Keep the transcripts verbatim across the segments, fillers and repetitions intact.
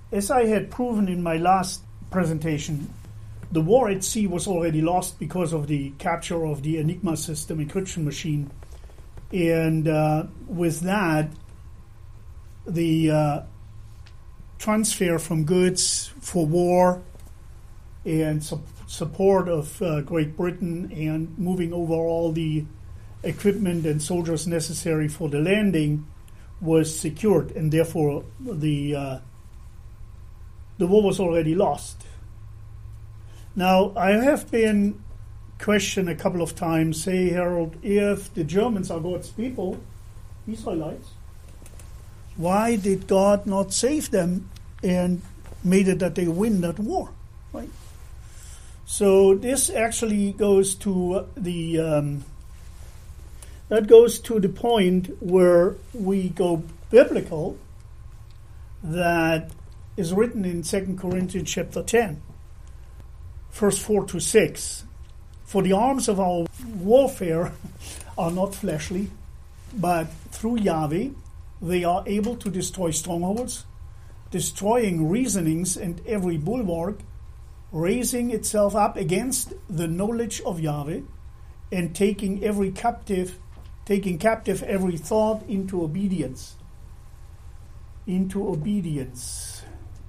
as I had proven in my last presentation, the war at sea was already lost because of the capture of the Enigma system encryption machine. And uh, with that, the uh, transfer from goods for war and su- support of uh, Great Britain and moving over all the equipment and soldiers necessary for the landing was secured, and therefore the uh, the war was already lost. Now, I have been questioned a couple of times, say, Harold, if the Germans are God's people, Israelites, why did God not save them and made it that they win that war, right? So this actually goes to the um, that goes to the point where we go biblical, that is written in Second Corinthians chapter ten, verse four to six. For the arms of our warfare are not fleshly, but through Yahweh they are able to destroy strongholds, destroying reasonings and every bulwark, raising itself up against the knowledge of Yahweh, and taking every captive, taking captive every thought into obedience. Into obedience.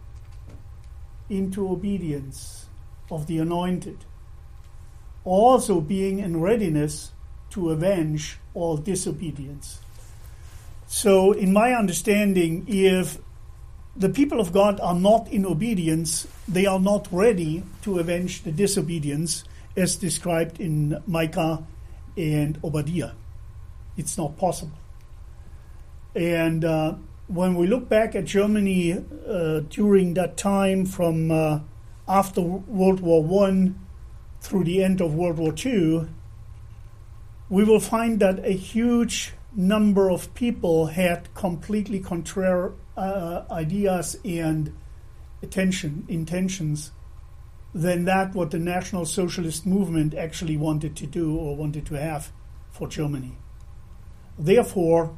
Into obedience of the anointed. Also being in readiness to avenge all disobedience. So, in my understanding, if the people of God are not in obedience, they are not ready to avenge the disobedience as described in Micah and Obadiah. It's not possible. And uh, when we look back at Germany uh, during that time from uh, after World War One through the end of World War Two, we will find that a huge number of people had completely contrary uh, ideas and attention, intentions than that what the National Socialist movement actually wanted to do or wanted to have for Germany. Therefore,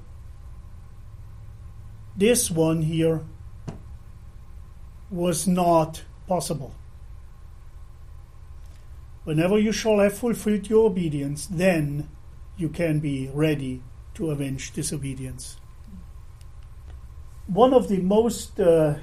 this one here was not possible. Whenever you shall have fulfilled your obedience, then you can be ready to avenge disobedience. One of the most uh,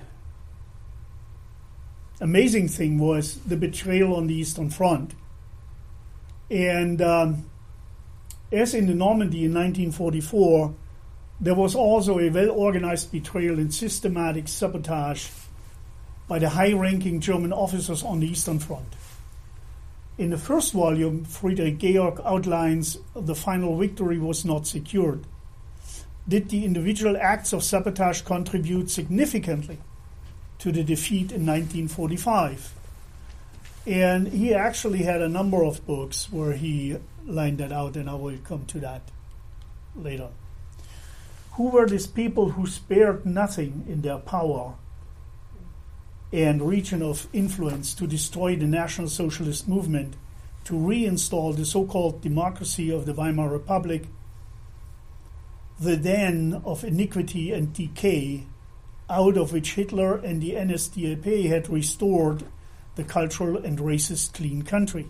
amazing thing was the betrayal on the Eastern Front. And um, as in the Normandy in nineteen forty-four, there was also a well-organized betrayal and systematic sabotage by the high-ranking German officers on the Eastern Front. In the first volume, Friedrich Georg outlines the final victory was not secured. Did the individual acts of sabotage contribute significantly to the defeat in nineteen forty-five? And he actually had a number of books where he lined that out, and I will come to that later. Who were these people who spared nothing in their power and region of influence to destroy the National Socialist movement, to reinstall the so-called democracy of the Weimar Republic, the den of iniquity and decay, out of which Hitler and the N S D A P had restored the cultural and racist clean country?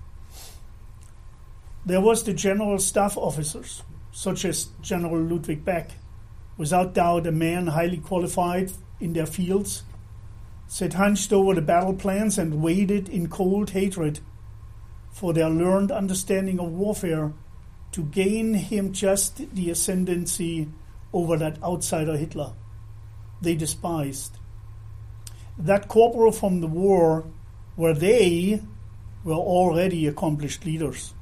There was the general staff officers, such as General Ludwig Beck, without doubt a man highly qualified in their fields, sat hunched over the battle plans and waited in cold hatred for their learned understanding of warfare to gain him just the ascendancy over that outsider Hitler they despised. That corporal from the war, where they were already accomplished leaders.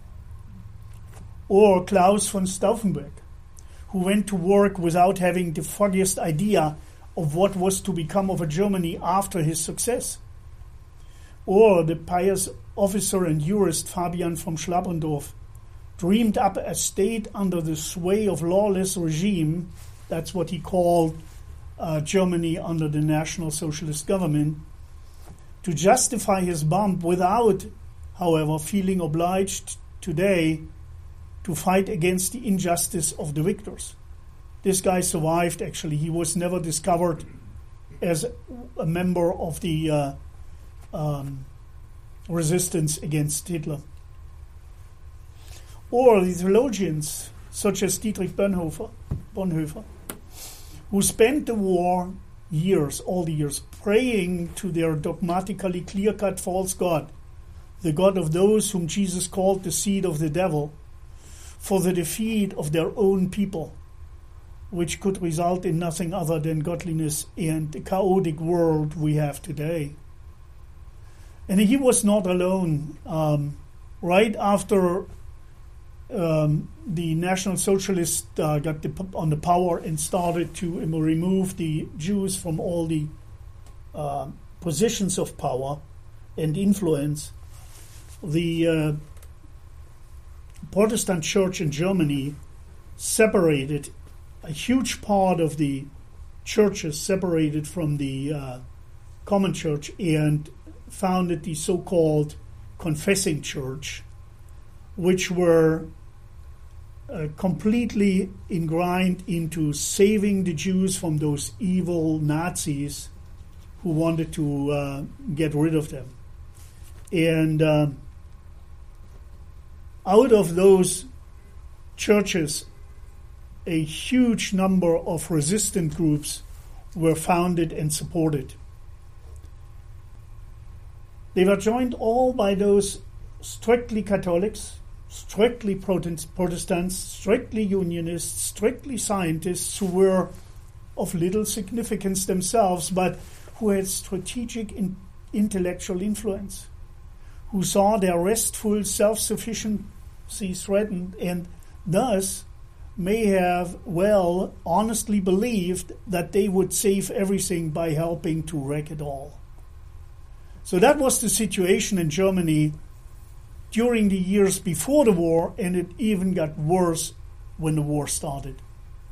Or Klaus von Stauffenberg, who went to work without having the foggiest idea of what was to become of a Germany after his success. Or the pious officer and jurist Fabian von Schlabrendorf dreamed up a state under the sway of lawless regime, that's what he called uh, Germany under the National Socialist government, to justify his bomb without, however, feeling obliged today to fight against the injustice of the victors. This guy survived, actually. He was never discovered as a member of the uh, um, resistance against Hitler. Or the theologians, such as Dietrich Bonhoeffer, Bonhoeffer, who spent the war years, all the years, praying to their dogmatically clear-cut false god, the god of those whom Jesus called the seed of the devil, for the defeat of their own people, which could result in nothing other than godliness and the chaotic world we have today. And he was not alone. Um, right after um, the National Socialists uh, got the, on the power and started to um, remove the Jews from all the uh, positions of power and influence, the uh, Protestant church in Germany separated a huge part of the churches, separated from the uh, common church, and founded the so-called confessing church, which were uh, completely ingrained into saving the Jews from those evil Nazis who wanted to uh, get rid of them. And uh, out of those churches, a huge number of resistant groups were founded and supported. They were joined all by those strictly Catholics, strictly Protestants, strictly Unionists, strictly scientists who were of little significance themselves, but who had strategic in- intellectual influence, who saw their restful self-sufficiency threatened and thus may have well honestly believed that they would save everything by helping to wreck it all. So that was the situation in Germany during the years before the war, and it even got worse when the war started.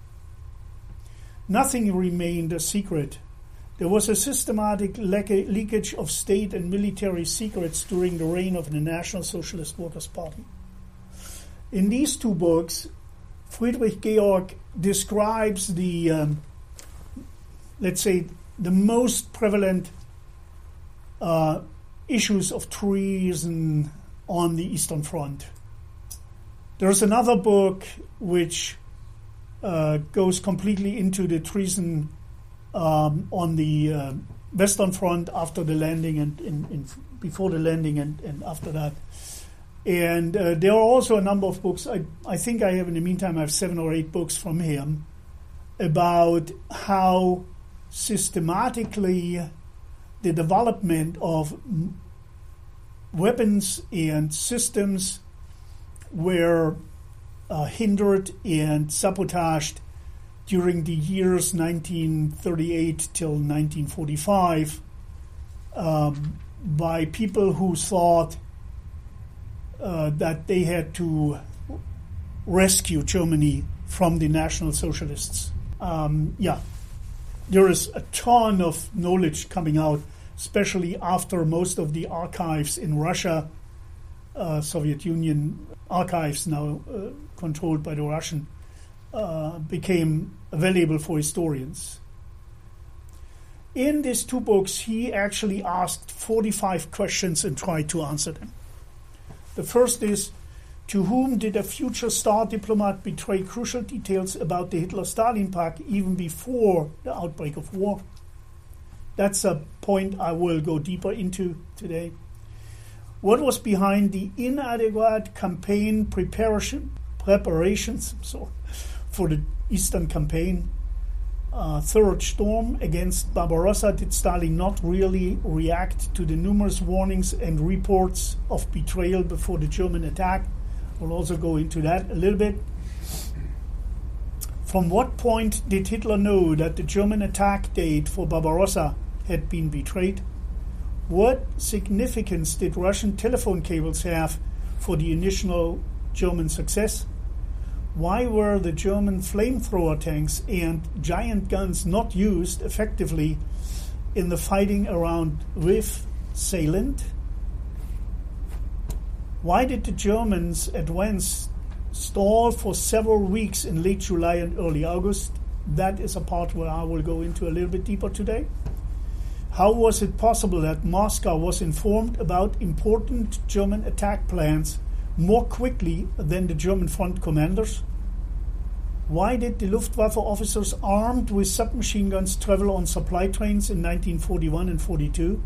Nothing remained a secret. There was a systematic le- leakage of state and military secrets during the reign of the National Socialist Workers' Party. In these two books, Friedrich Georg describes the, um, let's say, the most prevalent uh, issues of treason on the Eastern Front. There's another book which uh, goes completely into the treason um, on the uh, Western Front after the landing and in, in, before the landing and, and after that. And uh, there are also a number of books. I, I think I have, in the meantime, I have seven or eight books from him about how systematically the development of m- weapons and systems were uh, hindered and sabotaged during the years nineteen thirty-eight till nineteen forty-five um, by people who thought Uh, that they had to rescue Germany from the National Socialists. Um, yeah, there is a ton of knowledge coming out, especially after most of the archives in Russia, uh, Soviet Union archives now uh, controlled by the Russian, uh, became available for historians. In these two books, he actually asked forty-five questions and tried to answer them. The first is, to whom did a future star diplomat betray crucial details about the Hitler-Stalin Pact even before the outbreak of war? That's a point I will go deeper into today. What was behind the inadequate campaign preparation, preparations so, for the Eastern Campaign? Uh, third, storm against Barbarossa. Did Stalin not really react to the numerous warnings and reports of betrayal before the German attack? We'll also go into that a little bit. From what point did Hitler know that the German attack date for Barbarossa had been betrayed? What significance did Russian telephone cables have for the initial German success? Why were the German flamethrower tanks and giant guns not used effectively in the fighting around Lviv salient? Why did the Germans advance stall for several weeks in late July and early August? That is a part where I will go into a little bit deeper today. How was it possible that Moscow was informed about important German attack plans more quickly than the German front commanders? Why did the Luftwaffe officers armed with submachine guns travel on supply trains in nineteen forty-one and forty-two?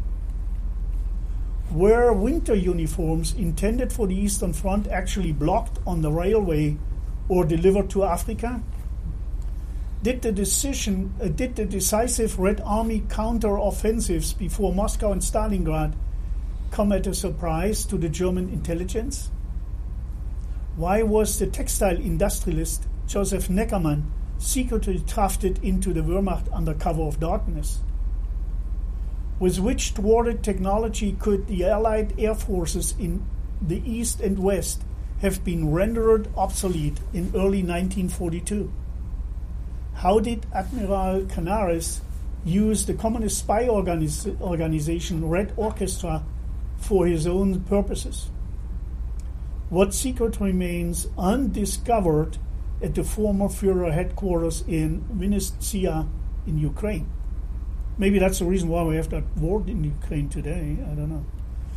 Were winter uniforms intended for the Eastern Front actually blocked on the railway or delivered to Africa? Did the decision, uh, did the decisive Red Army counter-offensives before Moscow and Stalingrad come at a surprise to the German intelligence? Why was the textile industrialist Joseph Neckermann secretly drafted into the Wehrmacht under cover of darkness? With which thwarted technology could the Allied air forces in the East and West have been rendered obsolete in early nineteen forty-two? How did Admiral Canaris use the communist spy organiz- organization Red Orchestra for his own purposes? What secret remains undiscovered at the former Führer headquarters in Vinnytsia in Ukraine? Maybe that's the reason why we have that war in Ukraine today. I don't know.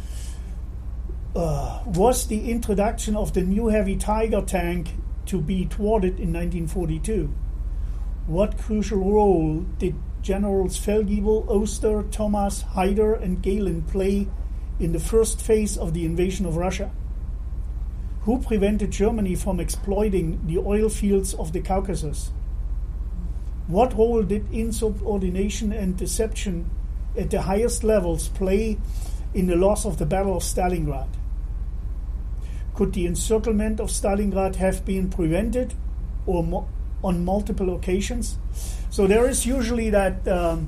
Uh, was the introduction of the new heavy Tiger tank to be thwarted in nineteen forty-two? What crucial role did Generals Feldgiebel, Oster, Thomas, Haider, and Gehlen play in the first phase of the invasion of Russia? Who prevented Germany from exploiting the oil fields of the Caucasus? What role did insubordination and deception at the highest levels play in the loss of the Battle of Stalingrad? Could the encirclement of Stalingrad have been prevented or mo- on multiple occasions? So there is usually that um,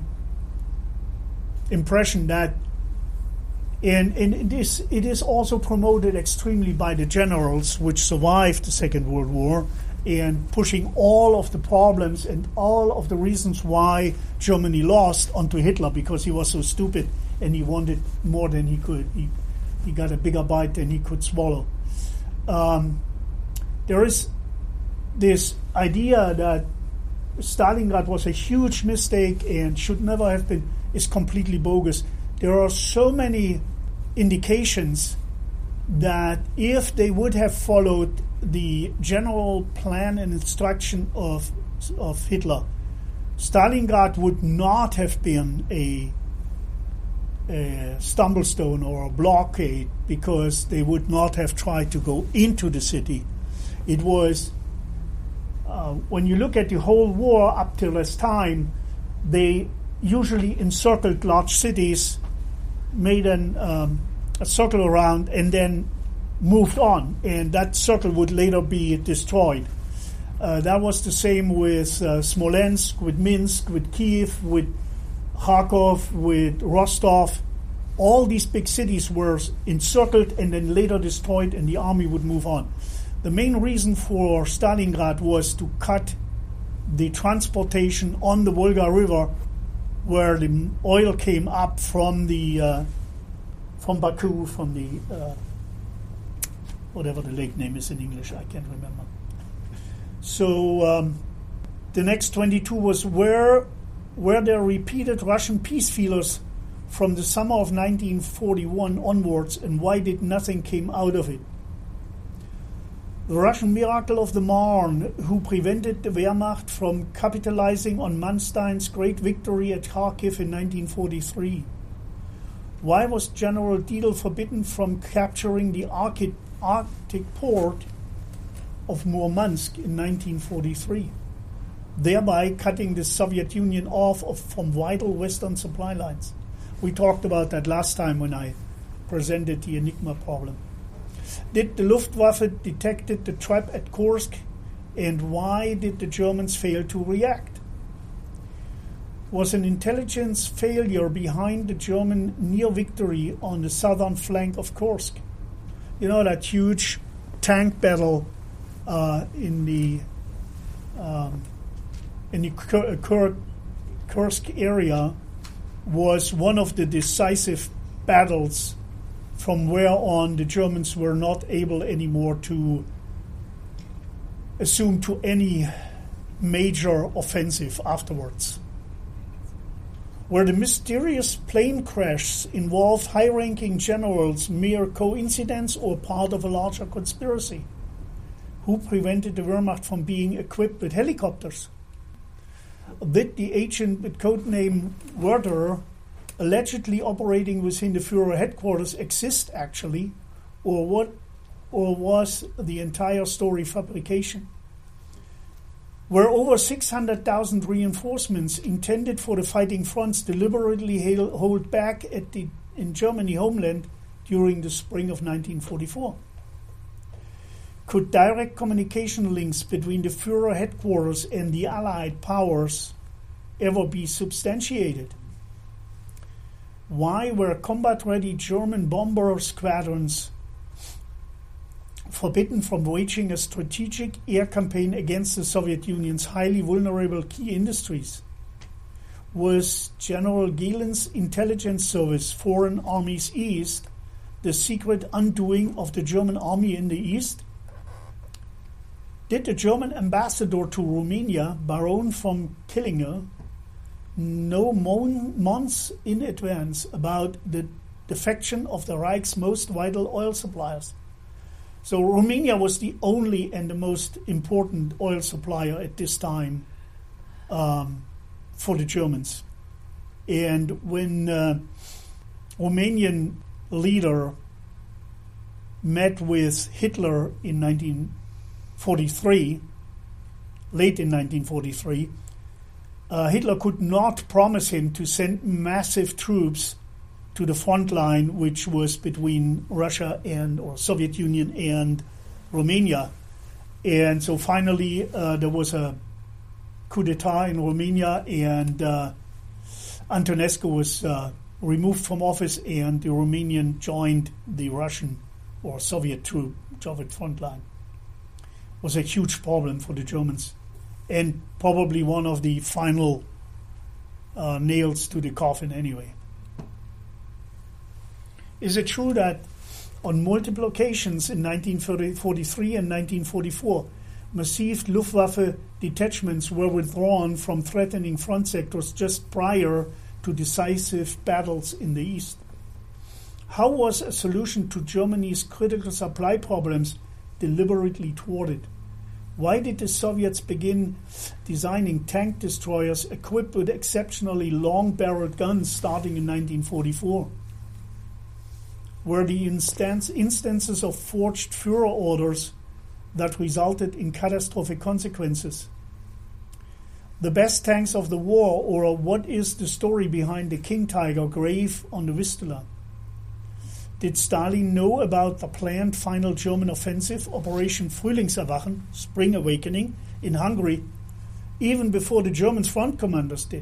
impression that, and, and it, is, it is also promoted extremely by the generals which survived the Second World War, and pushing all of the problems and all of the reasons why Germany lost onto Hitler, because he was so stupid and he wanted more than he could. He, he got a bigger bite than he could swallow. Um, there is this idea that Stalingrad was a huge mistake and should never have been, is completely bogus. There are so many indications that if they would have followed the general plan and instruction of of Hitler, Stalingrad would not have been a, a stumblestone or a blockade, because they would not have tried to go into the city. It was, uh, when you look at the whole war up till this time, they usually encircled large cities, made an, um, a circle around, and then moved on, and that circle would later be destroyed. Uh, that was the same with uh, Smolensk, with Minsk, with Kiev, with Kharkov, with Rostov. All these big cities were encircled and then later destroyed, and the army would move on. The main reason for Stalingrad was to cut the transportation on the Volga River, where the oil came up from the uh, from Baku, from the uh, whatever the lake name is in English, I can't remember. So um, the next twenty-two was where were there repeated Russian peace feelers from the summer of nineteen forty-one onwards, and why did nothing came out of it? The Russian miracle of the Marne, who prevented the Wehrmacht from capitalizing on Manstein's great victory at Kharkiv in nineteen forty-three. Why was General Diehl forbidden from capturing the Arctic, Arctic port of Murmansk in nineteen forty-three, thereby cutting the Soviet Union off of, from vital Western supply lines? We talked about that last time when I presented the Enigma problem. Did the Luftwaffe detected the trap at Kursk, and why did the Germans fail to react? Was an intelligence failure behind the German near victory on the southern flank of Kursk? You know, that huge tank battle uh, in the um, in the Kur- Kur- Kursk area was one of the decisive battles from where on the Germans were not able anymore to assume to any major offensive afterwards. Were the mysterious plane crashes involved high-ranking generals mere coincidence or part of a larger conspiracy? Who prevented the Wehrmacht from being equipped with helicopters? Did the agent with codename Werther, allegedly operating within the Führer headquarters, exist actually, or what, or was the entire story fabrication? Were over six hundred thousand reinforcements intended for the fighting fronts deliberately held back at the, in Germany homeland during the spring of nineteen forty-four? Could direct communication links between the Führer headquarters and the Allied powers ever be substantiated? Why were combat-ready German bomber squadrons forbidden from waging a strategic air campaign against the Soviet Union's highly vulnerable key industries? Was General Gehlen's intelligence service, Foreign Armies East, the secret undoing of the German army in the East? Did the German ambassador to Romania, Baron von Killinger, know months in advance about the defection of the Reich's most vital oil suppliers? So Romania was the only and the most important oil supplier at this time um, for the Germans. And when uh, Romanian leader met with Hitler in nineteen forty-three, late in nineteen forty-three, uh, Hitler could not promise him to send massive troops to the front line, which was between Russia and or Soviet Union and Romania. And so finally uh, there was a coup d'etat in Romania, and uh, Antonescu was uh, removed from office, and the Romanian joined the Russian or Soviet troop, Soviet front line. It was a huge problem for the Germans, and probably one of the final uh, nails to the coffin anyway. Is it true that on multiple occasions in nineteen forty-three and nineteen forty-four, massive Luftwaffe detachments were withdrawn from threatening front sectors just prior to decisive battles in the East? How was a solution to Germany's critical supply problems deliberately thwarted? Why did the Soviets begin designing tank destroyers equipped with exceptionally long-barreled guns starting in nineteen forty-four? Were the instance, instances of forged Führer orders that resulted in catastrophic consequences? The best tanks of the war, or what is the story behind the King Tiger grave on the Vistula? Did Stalin know about the planned final German offensive, Operation Frühlingserwachen, Spring Awakening, in Hungary, even before the German front commanders did?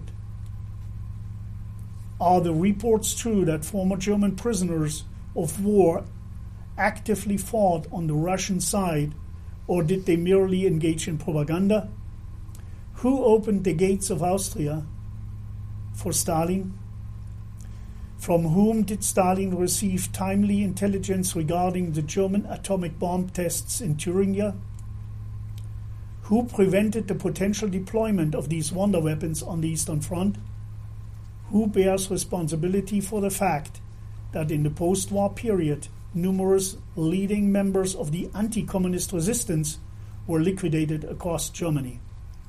Are the reports true that former German prisoners of war actively fought on the Russian side, or did they merely engage in propaganda? Who opened the gates of Austria for Stalin? From whom did Stalin receive timely intelligence regarding the German atomic bomb tests in Thuringia? Who prevented the potential deployment of these wonder weapons on the Eastern Front? Who bears responsibility for the fact that in the post-war period, numerous leading members of the anti-communist resistance were liquidated across Germany?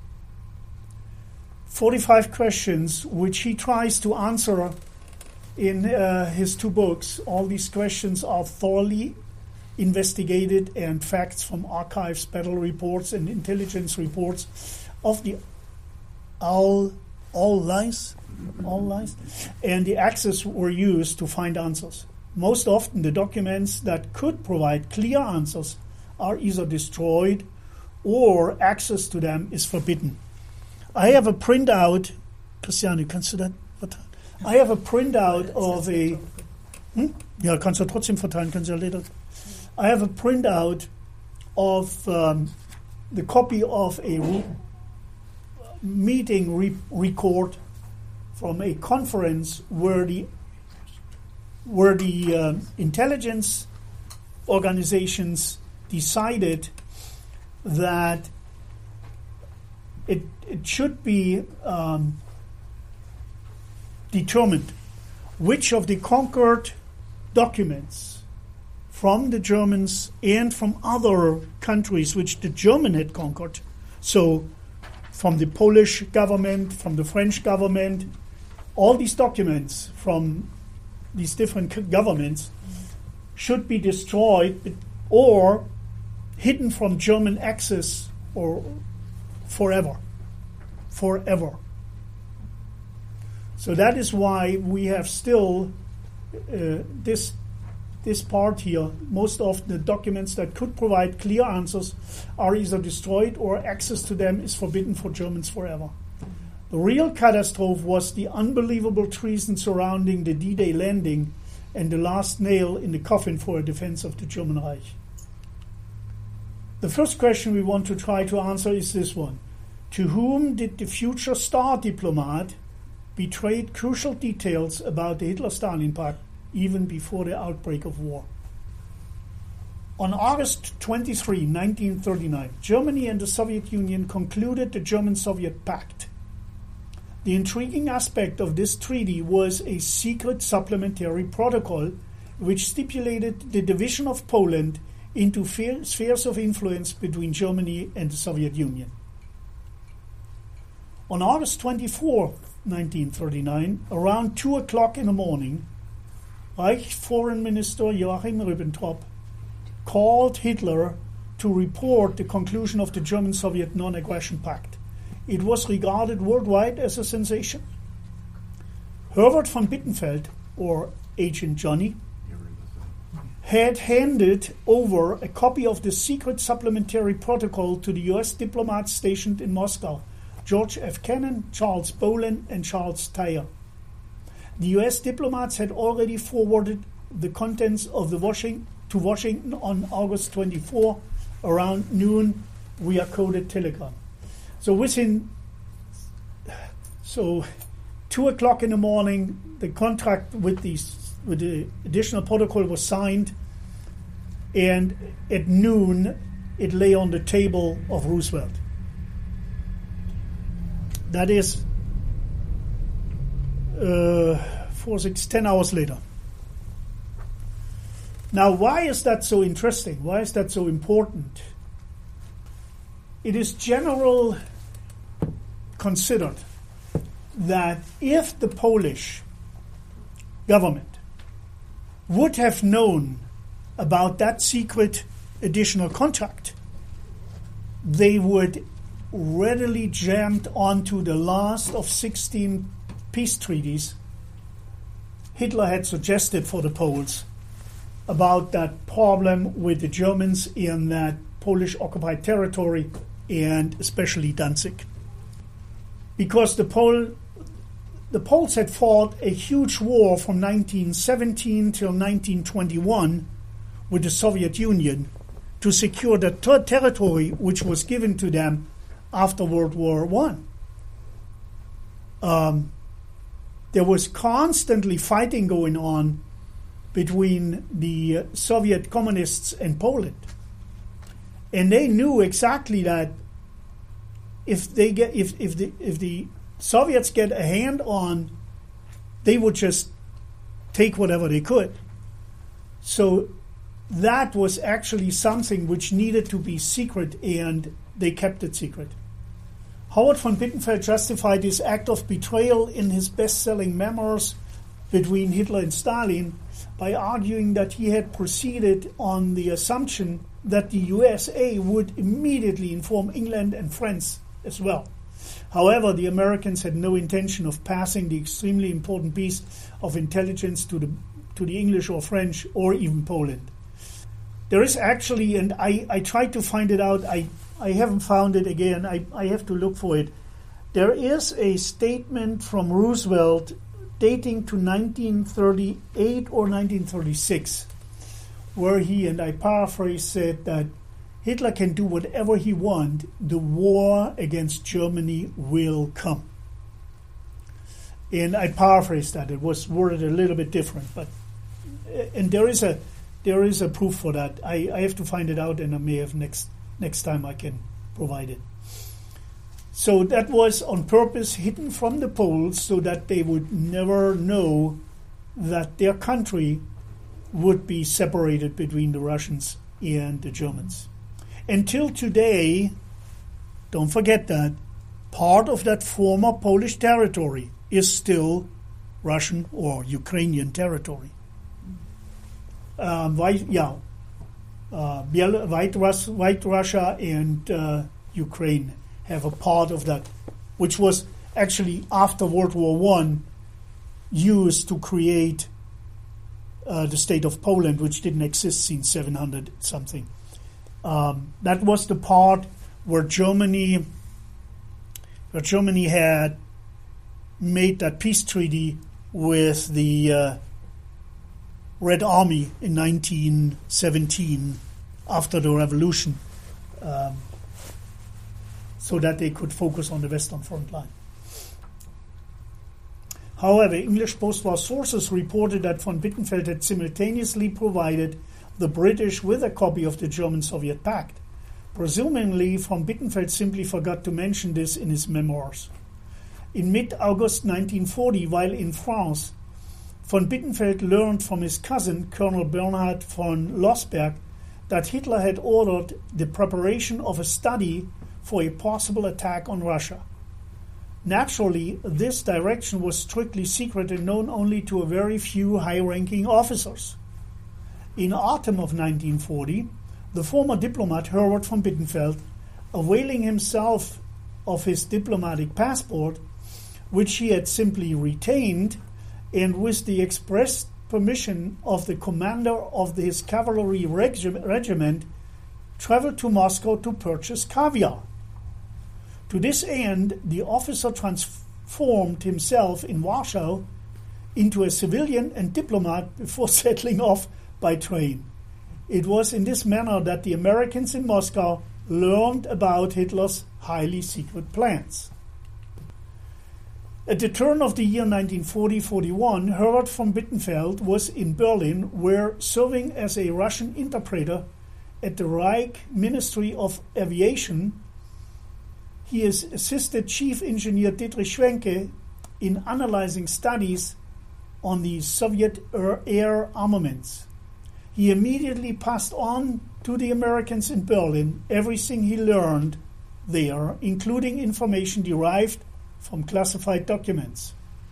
forty-five questions which he tries to answer in uh, his two books. All these questions are thoroughly investigated, and facts from archives, battle reports, and intelligence reports of the all all lies, all lies, and the Axis were used to find answers. Most often, the documents that could provide clear answers are either destroyed or access to them is forbidden. I have a printout. Christiane, kannst du das verteilen? I have a printout of a. Hm? Ja, kannst du trotzdem verteilen, kannst du ja later. I have a printout of um, the copy of a re- meeting re- record from a conference where the where the uh, intelligence organizations decided that it it should be um, determined which of the conquered documents from the Germans and from other countries which the German had conquered, so from the Polish government, from the French government, all these documents from these different governments should be destroyed or hidden from German access or forever. Forever. So that is why we have still uh, this this part here. Most of the documents that could provide clear answers are either destroyed or access to them is forbidden for Germans forever. The real catastrophe was the unbelievable treason surrounding the D-Day landing and the last nail in the coffin for a defense of the German Reich. The first question we want to try to answer is this one. To whom did the future star diplomat betray crucial details about the Hitler-Stalin Pact even before the outbreak of war? On August twenty-third, nineteen thirty-nine, Germany and the Soviet Union concluded the German-Soviet Pact. The intriguing aspect of this treaty was a secret supplementary protocol which stipulated the division of Poland into spheres of influence between Germany and the Soviet Union. On August twenty-fourth, nineteen thirty-nine, around two o'clock in the morning, Reich Foreign Minister Joachim Ribbentrop called Hitler to report the conclusion of the German-Soviet Non-Aggression Pact. It was regarded worldwide as a sensation. Herbert von Bittenfeld, or Agent Johnny, had handed over a copy of the secret supplementary protocol to the U S diplomats stationed in Moscow, George F. Kennan, Charles Bolin, and Charles Thayer. The U S diplomats had already forwarded the contents of the Washington to Washington on August twenty-fourth around noon via coded telegram. So within, so two o'clock in the morning, the contract with these with the additional protocol was signed, and at noon it lay on the table of Roosevelt. That is uh, four, six, ten hours later. Now, why is that so interesting? Why is that so important? It is general considered that if the Polish government would have known about that secret additional contract, they would readily jammed onto the last of sixteen peace treaties Hitler had suggested for the Poles about that problem with the Germans in that Polish occupied territory, and especially Danzig. Because the Pole, the Poles had fought a huge war from nineteen seventeen till nineteen twenty-one with the Soviet Union to secure the ter- territory which was given to them after World War One. Um, there was constantly fighting going on between the Soviet communists and Poland. And they knew exactly that if they get if, if the if the Soviets get a hand on, they would just take whatever they could. So that was actually something which needed to be secret, and they kept it secret. Howard von Bittenfeld justified this act of betrayal in his best-selling memoirs Between Hitler and Stalin by arguing that he had proceeded on the assumption that the U S A would immediately inform England and France as well. However, the Americans had no intention of passing the extremely important piece of intelligence to the to the English or French or even Poland. There is actually, and I, I tried to find it out, I, I haven't found it again, I, I have to look for it. There is a statement from Roosevelt dating to nineteen thirty-eight or nineteen thirty-six, where he, and I paraphrase, said that Hitler can do whatever he wants, the war against Germany will come. And I paraphrased that. It was worded a little bit different, but and there is a there is a proof for that. I, I have to find it out, and I may have next next time I can provide it. So that was on purpose hidden from the Poles so that they would never know that their country would be separated between the Russians and the Germans. Until today, don't forget that, part of that former Polish territory is still Russian or Ukrainian territory. Um, White, yeah, uh, Biel- White, Rus- White Russia and uh, Ukraine have a part of that, which was actually after World War One used to create uh, the state of Poland, which didn't exist since seven hundred something. Um, that was the part where Germany, where Germany had made that peace treaty with the uh, Red Army in nineteen seventeen after the revolution, um, so that they could focus on the Western Front line. However, English post-war sources reported that von Bittenfeld had simultaneously provided the British with a copy of the German-Soviet Pact. Presumably, von Bittenfeld simply forgot to mention this in his memoirs. In mid-August nineteen forty, while in France, von Bittenfeld learned from his cousin, Colonel Bernhard von Lossberg, that Hitler had ordered the preparation of a study for a possible attack on Russia. Naturally, this direction was strictly secret and known only to a very few high-ranking officers. In autumn of nineteen forty, the former diplomat Herbert von Bittenfeld, availing himself of his diplomatic passport, which he had simply retained, and with the express permission of the commander of his cavalry regi- regiment, traveled to Moscow to purchase caviar. To this end, the officer transformed himself in Warsaw into a civilian and diplomat before settling off by train. It was in this manner that the Americans in Moscow learned about Hitler's highly secret plans. At the turn of the year nineteen forty forty-one, Herbert von Bittenfeld was in Berlin, where serving as a Russian interpreter at the Reich Ministry of Aviation, he has assisted Chief Engineer Dietrich Schwenke in analyzing studies on the Soviet air armaments. He immediately passed on to the Americans in Berlin everything he learned there, including information derived from classified documents.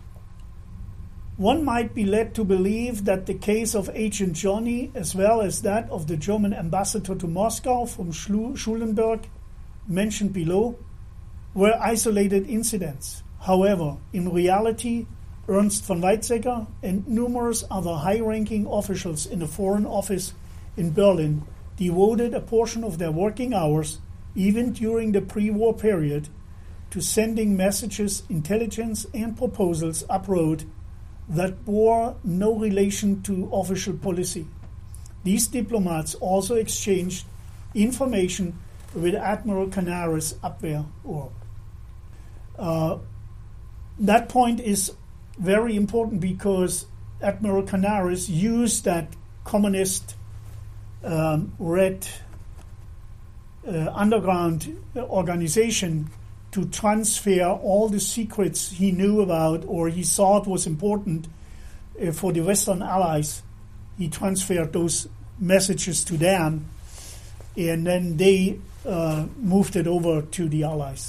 One might be led to believe that the case of Agent Johnny, as well as that of the German ambassador to Moscow from Schulenburg, mentioned below, were isolated incidents. However, in reality, Ernst von Weizsäcker and numerous other high-ranking officials in the Foreign Office in Berlin devoted a portion of their working hours, even during the pre-war period, to sending messages, intelligence, and proposals abroad that bore no relation to official policy. These diplomats also exchanged information with Admiral Canaris Abwehr Org. Uh, that point is very important because Admiral Canaris used that communist um, red uh, underground organization to transfer all the secrets he knew about or he thought was important uh, for the Western Allies. He transferred those messages to them, and then they uh, moved it over to the Allies.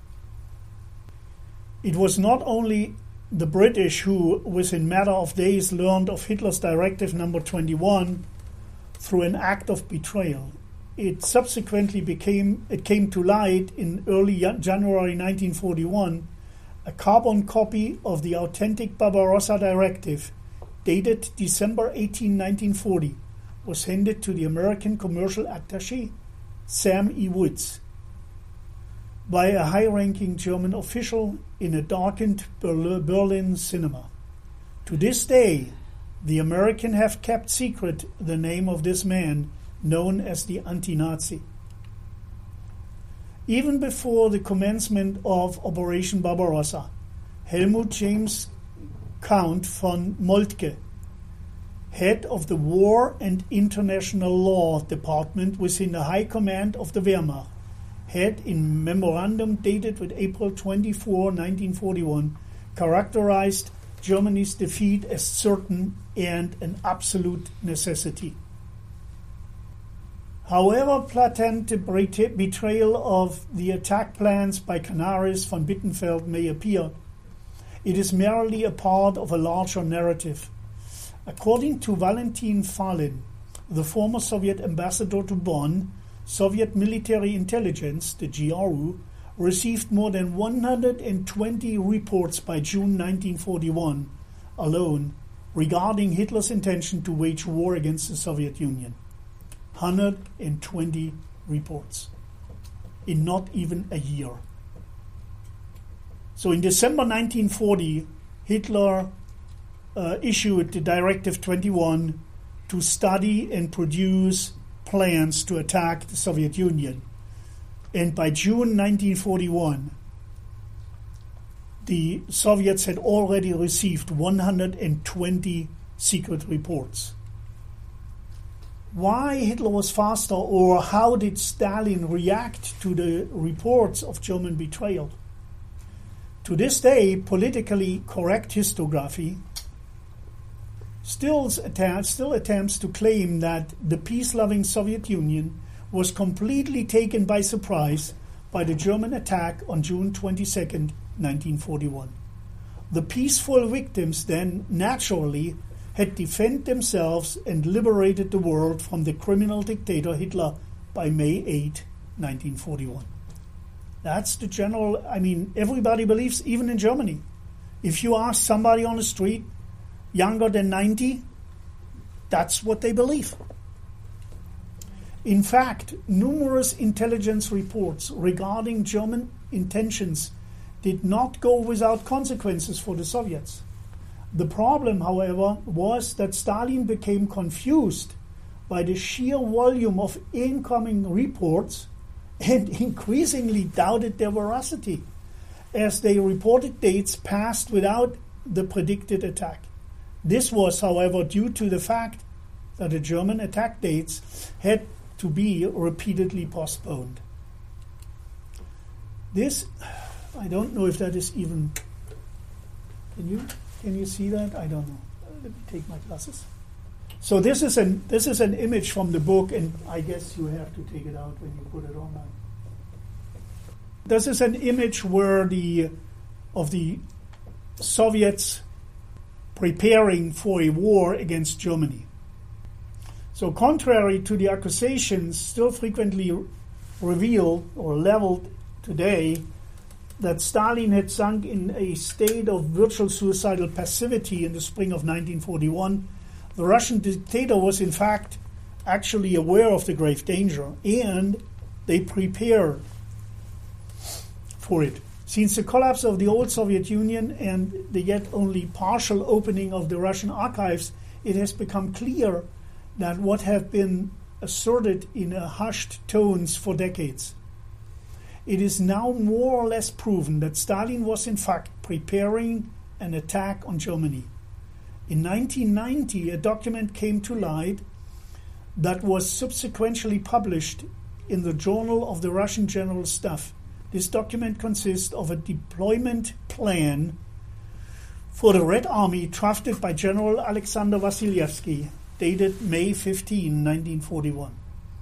It was not only the British who, within matter of days, learned of Hitler's Directive Number twenty-one through an act of betrayal. It subsequently became, it came to light in early January nineteen forty-one, a carbon copy of the authentic Barbarossa Directive, dated December eighteenth, nineteen forty, was handed to the American commercial attaché, Sam E. Woods, by a high-ranking German official in a darkened Berlin cinema. To this day, the Americans have kept secret the name of this man, known as the anti-Nazi. Even before the commencement of Operation Barbarossa, Helmut James Count von Moltke, head of the War and International Law Department within the High Command of the Wehrmacht, had, in memorandum dated with April twenty-fourth, nineteen forty-one, characterized Germany's defeat as certain and an absolute necessity. However blatant the betrayal of the attack plans by Canaris von Bittenfeld may appear, it is merely a part of a larger narrative. According to Valentin Falin, the former Soviet ambassador to Bonn, Soviet military intelligence, the G R U, received more than one hundred twenty reports by June nineteen forty-one alone regarding Hitler's intention to wage war against the Soviet Union. one hundred twenty reports in not even a year. So in December nineteen forty, Hitler uh, issued the Directive twenty-one to study and produce plans to attack the Soviet Union. And by June nineteen forty-one, the Soviets had already received one hundred twenty secret reports. Why Hitler was faster, or how did Stalin react to the reports of German betrayal? To this day, politically correct historiography still attempts, still attempts to claim that the peace-loving Soviet Union was completely taken by surprise by the German attack on June twenty-second, nineteen forty-one. The peaceful victims then naturally had defended themselves and liberated the world from the criminal dictator Hitler by May eighth, nineteen forty-one. That's the general, I mean, everybody believes, even in Germany. If you ask somebody on the street, younger than ninety, that's what they believe. In fact, numerous intelligence reports regarding German intentions did not go without consequences for the Soviets. The problem, however, was that Stalin became confused by the sheer volume of incoming reports and increasingly doubted their veracity, as they reported dates passed without the predicted attack. This was, however, due to the fact that the German attack dates had to be repeatedly postponed. This, I don't know if that is even, can you can you see that? I don't know. Let me take my glasses. So this is an this is an image from the book, and I guess you have to take it out when you put it online. This is an image where the of the Soviets preparing for a war against Germany. So contrary to the accusations still frequently revealed or leveled today that Stalin had sunk in a state of virtual suicidal passivity in the spring of nineteen forty-one, the Russian dictator was in fact actually aware of the grave danger, and they prepared for it. Since the collapse of the old Soviet Union and the yet only partial opening of the Russian archives, it has become clear that what have been asserted in a hushed tones for decades. It is now more or less proven that Stalin was in fact preparing an attack on Germany. In nineteen ninety, a document came to light that was subsequently published in the Journal of the Russian General Staff. This document consists of a deployment plan for the Red Army drafted by General Alexander Vasilievsky, dated May fifteenth, nineteen forty-one.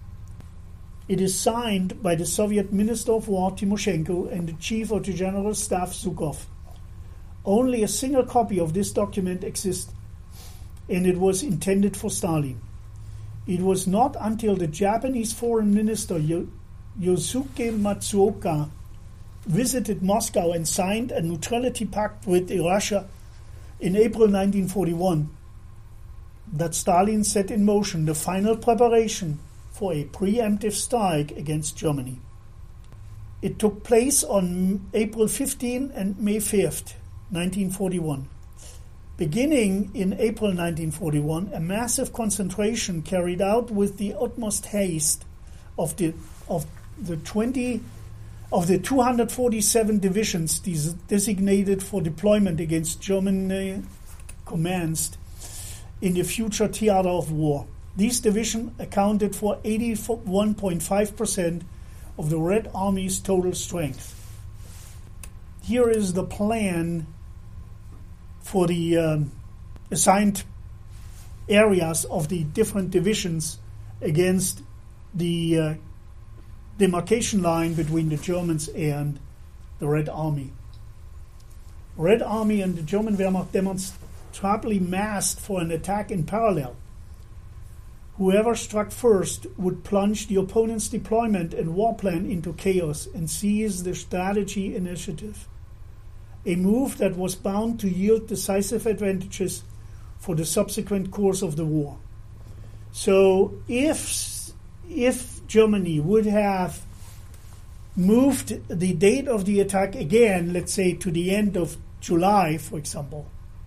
It is signed by the Soviet Minister of War Timoshenko and the Chief of the General Staff Zhukov. Only a single copy of this document exists, and it was intended for Stalin. It was not until the Japanese Foreign Minister Yosuke Matsuoka visited Moscow and signed a neutrality pact with Russia in April nineteen forty-one that Stalin set in motion the final preparation for a preemptive strike against Germany. It took place on April fifteenth and May fifth, nineteen forty-one. Beginning in April nineteen forty-one, a massive concentration carried out with the utmost haste of the of the twenty of the two hundred forty-seven divisions des- designated for deployment against Germany commenced in the future theater of war. These divisions accounted for eighty-one point five percent of the Red Army's total strength. Here is the plan for the um, assigned areas of the different divisions against the uh, demarcation line between the Germans and the Red Army. Red Army and the German Wehrmacht demonstrably massed for an attack in parallel. Whoever struck first would plunge the opponent's deployment and war plan into chaos and seize the strategy initiative, a move that was bound to yield decisive advantages for the subsequent course of the war. So if, if Germany would have moved the date of the attack again, let's say to the end of July, for example,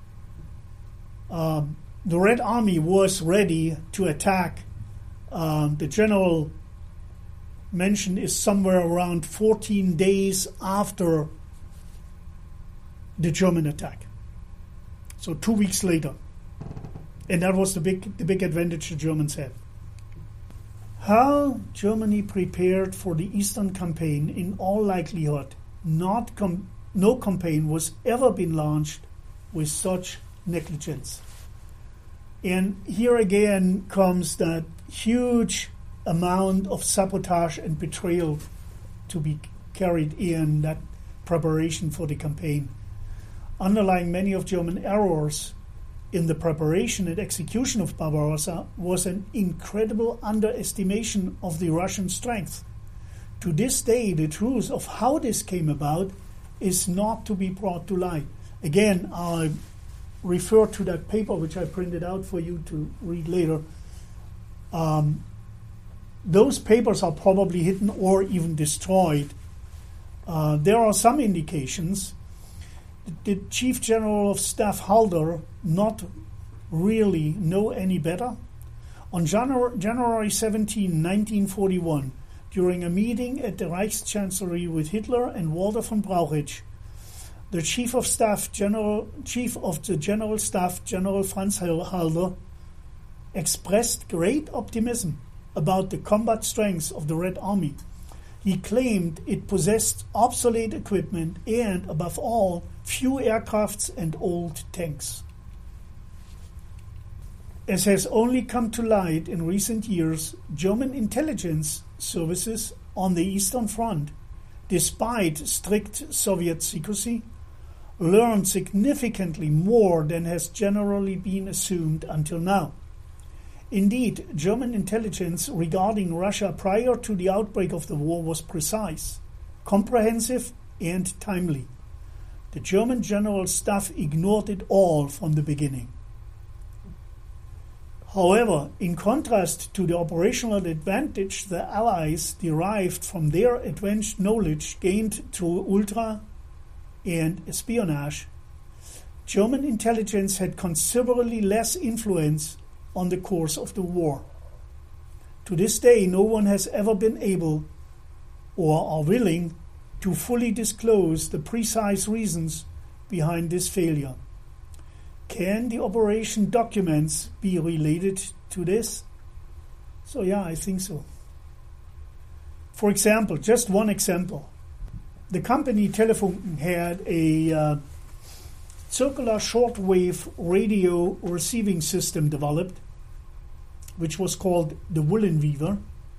um, the Red Army was ready to attack. Um, the general mention is somewhere around fourteen days after the German attack. So two weeks later. And that was the big, the big advantage the Germans had. How Germany prepared for the Eastern Campaign, in all likelihood, not com- no campaign was ever been launched with such negligence. And here again comes that huge amount of sabotage and betrayal to be carried in that preparation for the campaign. Underlying many of German errors in the preparation and execution of Barbarossa was an incredible underestimation of the Russian strength. To this day, the truth of how this came about is not to be brought to light. Again, I refer to that paper which I printed out for you to read later. Um, those papers are probably hidden or even destroyed. Uh, there are some indications. The Chief General of Staff Halder not really know any better? On January, January seventeenth, nineteen forty-one, during a meeting at the Reichschancellery with Hitler and Walter von Brauchitsch, the Chief of Staff General, Chief of the General Staff, General Franz Halder, expressed great optimism about the combat strengths of the Red Army. He claimed it possessed obsolete equipment and, above all, few aircrafts and old tanks. As has only come to light in recent years, German intelligence services on the Eastern Front, despite strict Soviet secrecy, learned significantly more than has generally been assumed until now. Indeed, German intelligence regarding Russia prior to the outbreak of the war was precise, comprehensive, and timely. The German General Staff ignored it all from the beginning. However, in contrast to the operational advantage the Allies derived from their advanced knowledge gained through ultra and espionage, German intelligence had considerably less influence on the course of the war. To this day, no one has ever been able or are willing to fully disclose the precise reasons behind this failure. Can the operation documents be related to this? So yeah, I think so. For example, just one example. The company Telefunken had a uh, circular shortwave radio receiving system developed, which was called the Wullenweaver.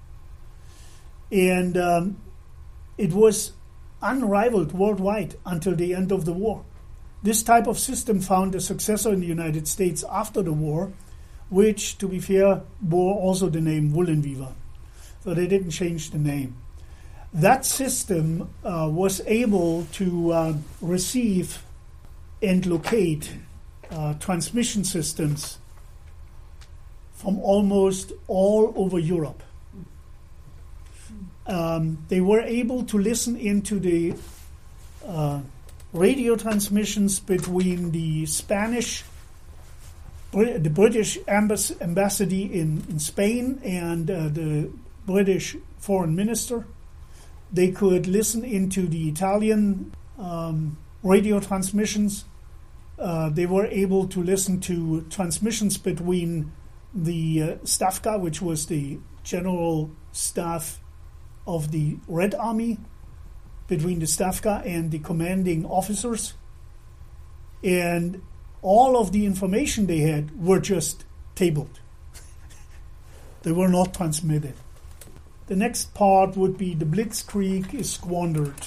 And um, it was unrivaled worldwide until the end of the war. This type of system found a successor in the United States after the war, which, to be fair, bore also the name Wullenweaver. So they didn't change the name. That system uh, was able to uh, receive and locate uh, transmission systems from almost all over Europe. Um, they were able to listen into the uh, radio transmissions between the Spanish, the British ambass- embassy in, in Spain and uh, the British foreign minister. They could listen into the Italian um, radio transmissions. Uh, they were able to listen to transmissions between the uh, Stavka, which was the general staff of the Red Army between the Stavka and the commanding officers. And all of the information they had were just tabled. They were not transmitted. The next part would be the Blitzkrieg is squandered.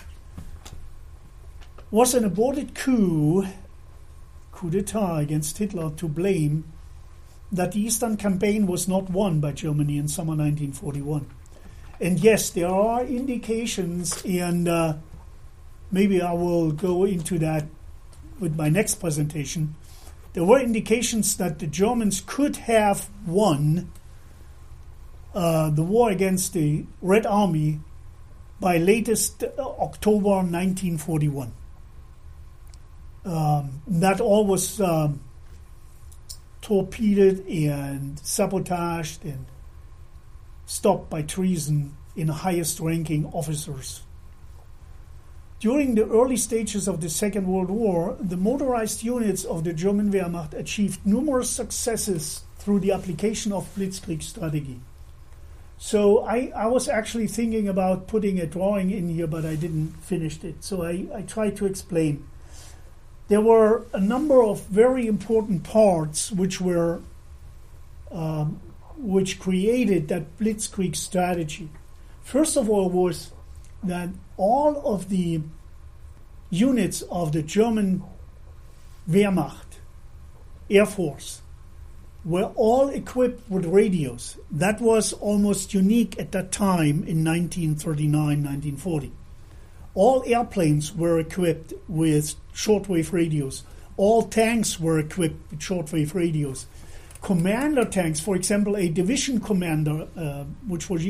Was an aborted coup, coup d'etat against Hitler, to blame that the Eastern Campaign was not won by Germany in summer nineteen forty-one. And yes, there are indications, and uh, maybe I will go into that with my next presentation. There were indications that the Germans could have won uh, the war against the Red Army by latest October nineteen forty-one. Um, that all was um, torpedoed and sabotaged and stopped by treason in highest ranking officers. During the early stages of the Second World War, the motorized units of the German Wehrmacht achieved numerous successes through the application of Blitzkrieg strategy. So I, I was actually thinking about putting a drawing in here, but I didn't finish it. So I, I tried to explain. There were a number of very important parts which were um, which created that Blitzkrieg strategy. First of all was that all of the units of the German Wehrmacht, Air Force, were all equipped with radios. That was almost unique at that time in nineteen thirty-nine, nineteen forty. All airplanes were equipped with shortwave radios. All tanks were equipped with shortwave radios. Commander tanks, for example, a division commander, uh, which was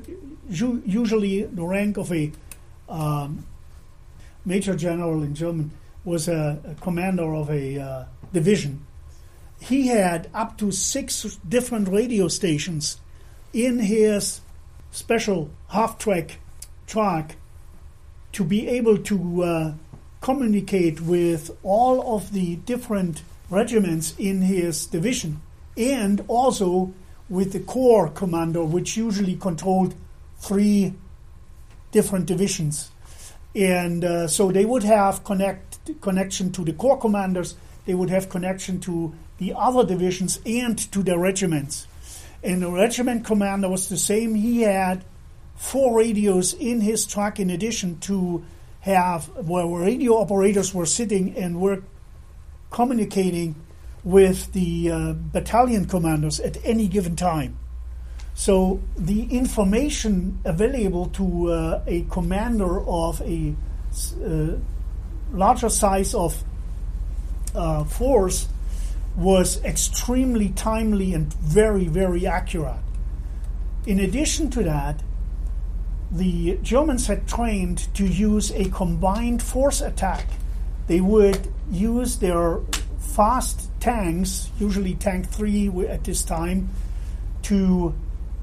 usually the rank of a um, major general in German, was a, a commander of a uh, division. He had up to six different radio stations in his special half-track truck to be able to uh, communicate with all of the different regiments in his division, and also with the corps commander, which usually controlled three different divisions. And uh, so they would have connect connection to the corps commanders, they would have connection to the other divisions and to the regiments. And the regiment commander was the same. He had four radios in his truck in addition to have where radio operators were sitting and were communicating with the uh, battalion commanders at any given time. So the information available to uh, a commander of a uh, larger size of uh, force was extremely timely and very, very accurate. In addition to that, the Germans had trained to use a combined force attack. They would use their fast tanks, usually Tank three at this time, to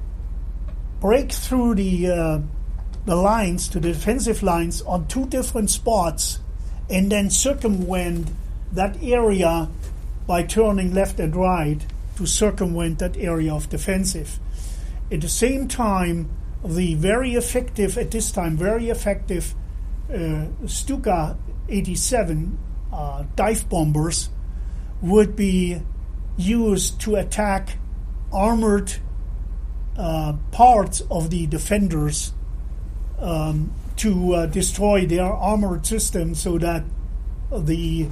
break through the uh, the lines, to the defensive lines on two different spots, and then circumvent that area by turning left and right to circumvent that area of defensive. At the same time, the very effective, at this time, very effective uh, Stuka eighty-seven uh, dive bombers would be used to attack armored uh, parts of the defenders um, to uh, destroy their armored system, so that the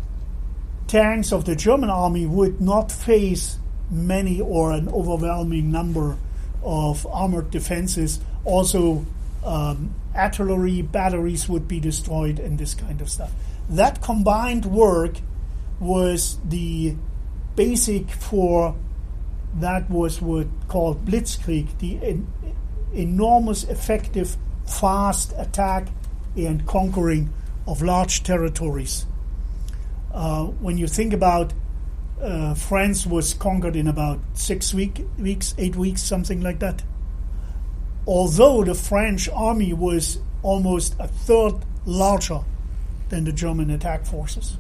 tanks of the German army would not face many or an overwhelming number of armored defenses. Also, um, artillery batteries would be destroyed and this kind of stuff. That combined work was the basic for that was what called Blitzkrieg, the en- enormous, effective, fast attack and conquering of large territories. Uh, when you think about uh, France was conquered in about six week, weeks, eight weeks, something like that. Although the French army was almost a third larger than the German attack forces.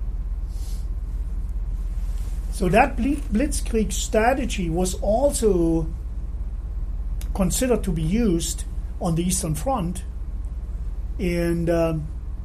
So that Blitzkrieg strategy was also considered to be used on the Eastern Front. And um,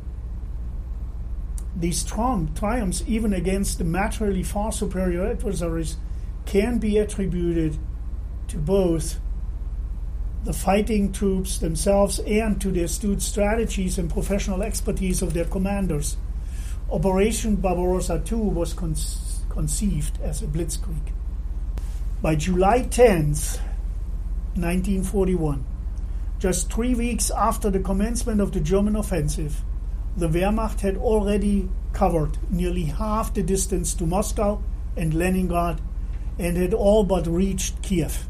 these tri- triumphs, even against the materially far superior adversaries, can be attributed to both the fighting troops themselves and to the astute strategies and professional expertise of their commanders. Operation Barbarossa two was con- conceived as a blitzkrieg. By July tenth, nineteen forty-one, just three weeks after the commencement of the German offensive, the Wehrmacht had already covered nearly half the distance to Moscow and Leningrad and had all but reached Kiev.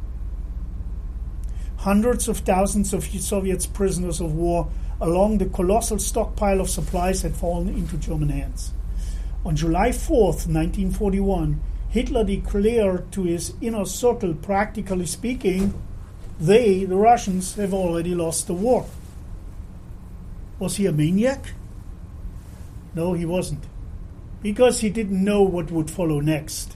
Hundreds of thousands of Soviet prisoners of war along the colossal stockpile of supplies had fallen into German hands. On July fourth, nineteen forty-one, Hitler declared to his inner circle, practically speaking, they, the Russians, have already lost the war. Was he a maniac? No, he wasn't, because he didn't know what would follow next.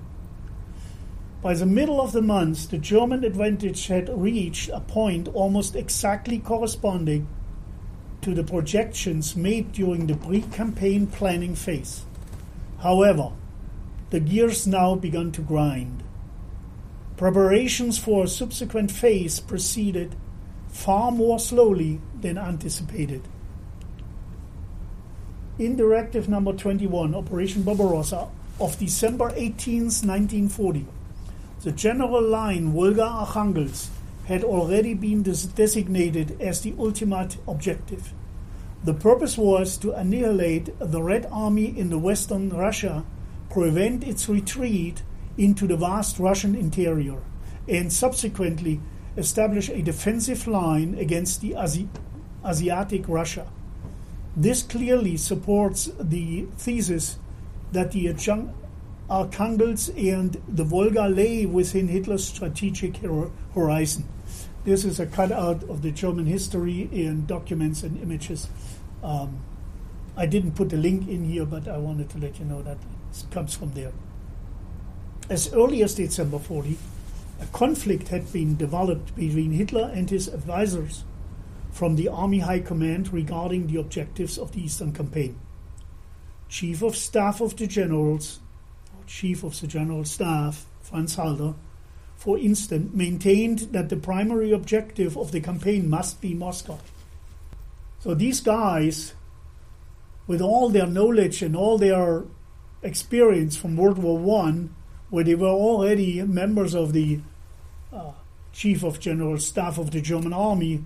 By the middle of the month, the German advantage had reached a point almost exactly corresponding to the projections made during the pre-campaign planning phase. However, the gears now began to grind. Preparations for a subsequent phase proceeded far more slowly than anticipated. In Directive Number twenty-one, Operation Barbarossa, of December eighteenth, nineteen forty, the general line Volga-Arkhangelsk had already been des- designated as the ultimate objective. The purpose was to annihilate the Red Army in the western Russia, prevent its retreat into the vast Russian interior, and subsequently establish a defensive line against the Asi- Asiatic Russia. This clearly supports the thesis that the adjunct Arkhangelsk and the Volga lay within Hitler's strategic hor- horizon. This is a cutout of the German history in documents and images. Um, I didn't put the link in here, but I wanted to let you know that it comes from there. As early as December forty, a conflict had been developed between Hitler and his advisors from the Army High Command regarding the objectives of the Eastern Campaign. Chief of Staff of the Generals, or Chief of the General Staff, Franz Halder, for instance, maintained that the primary objective of the campaign must be Moscow. So these guys, with all their knowledge and all their experience from World War One, where they were already members of the uh, Chief of General Staff of the German Army,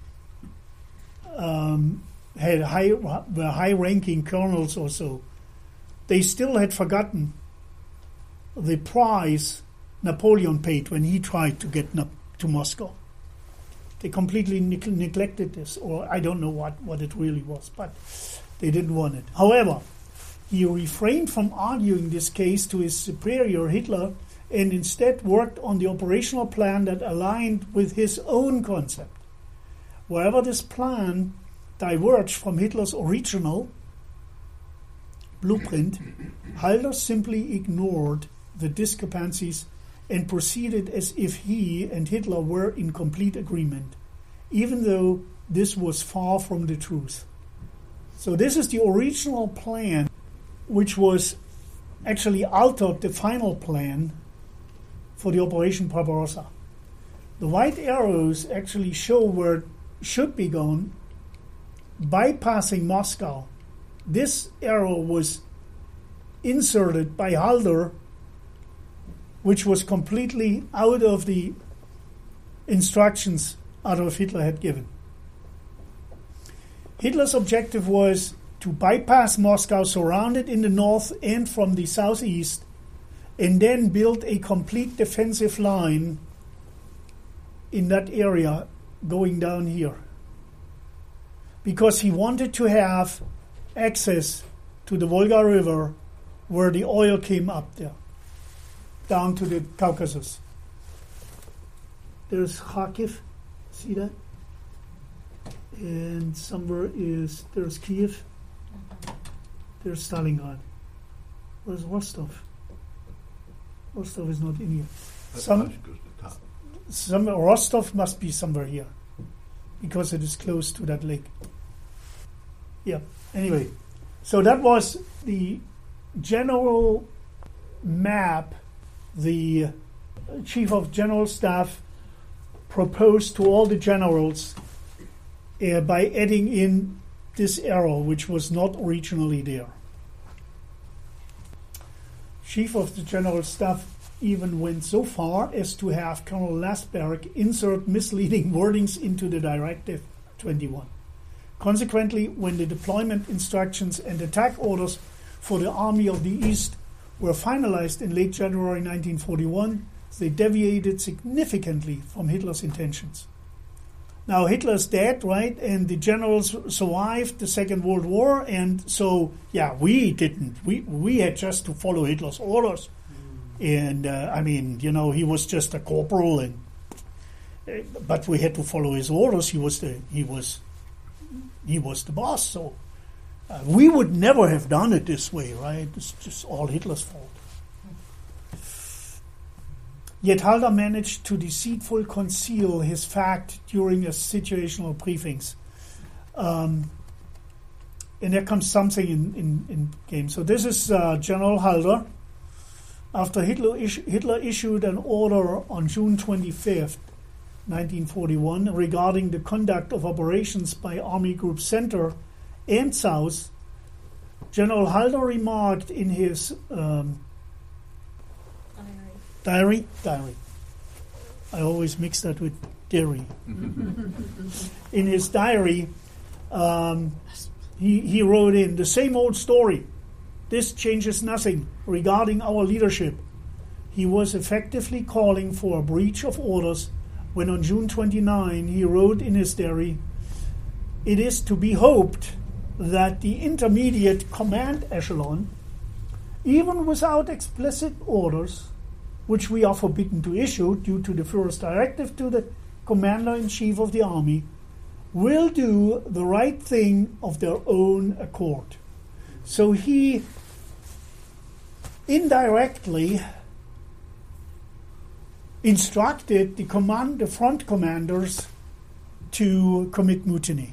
um, had high, were high-ranking colonels or so, they still had forgotten the price Napoleon paid when he tried to get to Moscow. They completely ne- neglected this, or I don't know what, what it really was, but they didn't want it. However, he refrained from arguing this case to his superior, Hitler, and instead worked on the operational plan that aligned with his own concept. Wherever this plan diverged from Hitler's original blueprint, Halder simply ignored the discrepancies and proceeded as if he and Hitler were in complete agreement, even though this was far from the truth. So this is the original plan, which was actually altered, the final plan for the Operation Barbarossa. The white arrows actually show where it should be going, bypassing Moscow. This arrow was inserted by Halder, which was completely out of the instructions Adolf Hitler had given. Hitler's objective was to bypass Moscow, surround it in the north and from the southeast, and then build a complete defensive line in that area going down here. Because he wanted to have access to the Volga River where the oil came up there, down to the Caucasus. There's Kharkiv, see that? And somewhere is, there's Kiev, there's Stalingrad. Where's Rostov? Rostov is not in here. Some, some Rostov must be somewhere here. because it is close to that lake. Yeah, anyway. So that was the general map the Chief of General Staff proposed to all the generals uh, by adding in this arrow, which was not originally there. Chief of the General Staff even went so far as to have Colonel Lasberg insert misleading wordings into the Directive twenty-one. Consequently, when the deployment instructions and attack orders for the Army of the East were finalized in late January nineteen forty-one, they deviated significantly from Hitler's intentions. Now, Hitler's dead, right? And the generals survived the Second World War, and so, yeah, we didn't. We we had just to follow Hitler's orders. And, uh, I mean, you know, he was just a corporal, and uh, but we had to follow his orders. He was the, he was, he was the boss, so uh, we would never have done it this way, right? It's just all Hitler's fault. Yet Halder managed to deceitfully conceal his fact during his situational briefings. Um, and there comes something in, in, in game. So this is uh, General Halder. After Hitler, is- Hitler issued an order on June twenty-fifth, nineteen forty-one, regarding the conduct of operations by Army Group Center and South, General Halder remarked in his um, Diary? Diary. I always mix that with dairy. In his diary, um, he, he wrote in, the same old story. This changes nothing regarding our leadership. He was effectively calling for a breach of orders when on June twenty-ninth he wrote in his diary, it is to be hoped that the intermediate command echelon, even without explicit orders, which we are forbidden to issue due to the Führer's directive to the Commander-in-Chief of the Army, will do the right thing of their own accord. So he indirectly instructed the command, the front commanders to commit mutiny.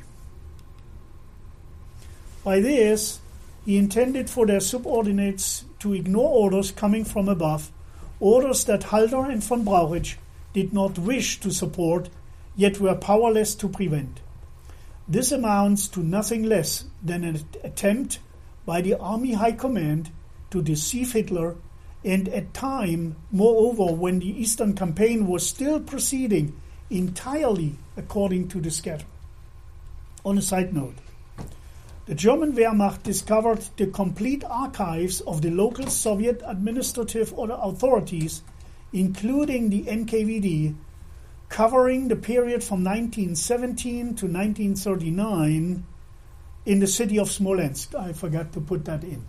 By this, he intended for their subordinates to ignore orders coming from above, orders that Halder and von Brauchitsch did not wish to support, yet were powerless to prevent. This amounts to nothing less than an attempt by the Army High Command to deceive Hitler, and at time, moreover, when the Eastern Campaign was still proceeding entirely according to the schedule. On a side note, the German Wehrmacht discovered the complete archives of the local Soviet administrative authorities, including the N K V D, covering the period from nineteen seventeen to nineteen thirty-nine in the city of Smolensk. I forgot to put that in.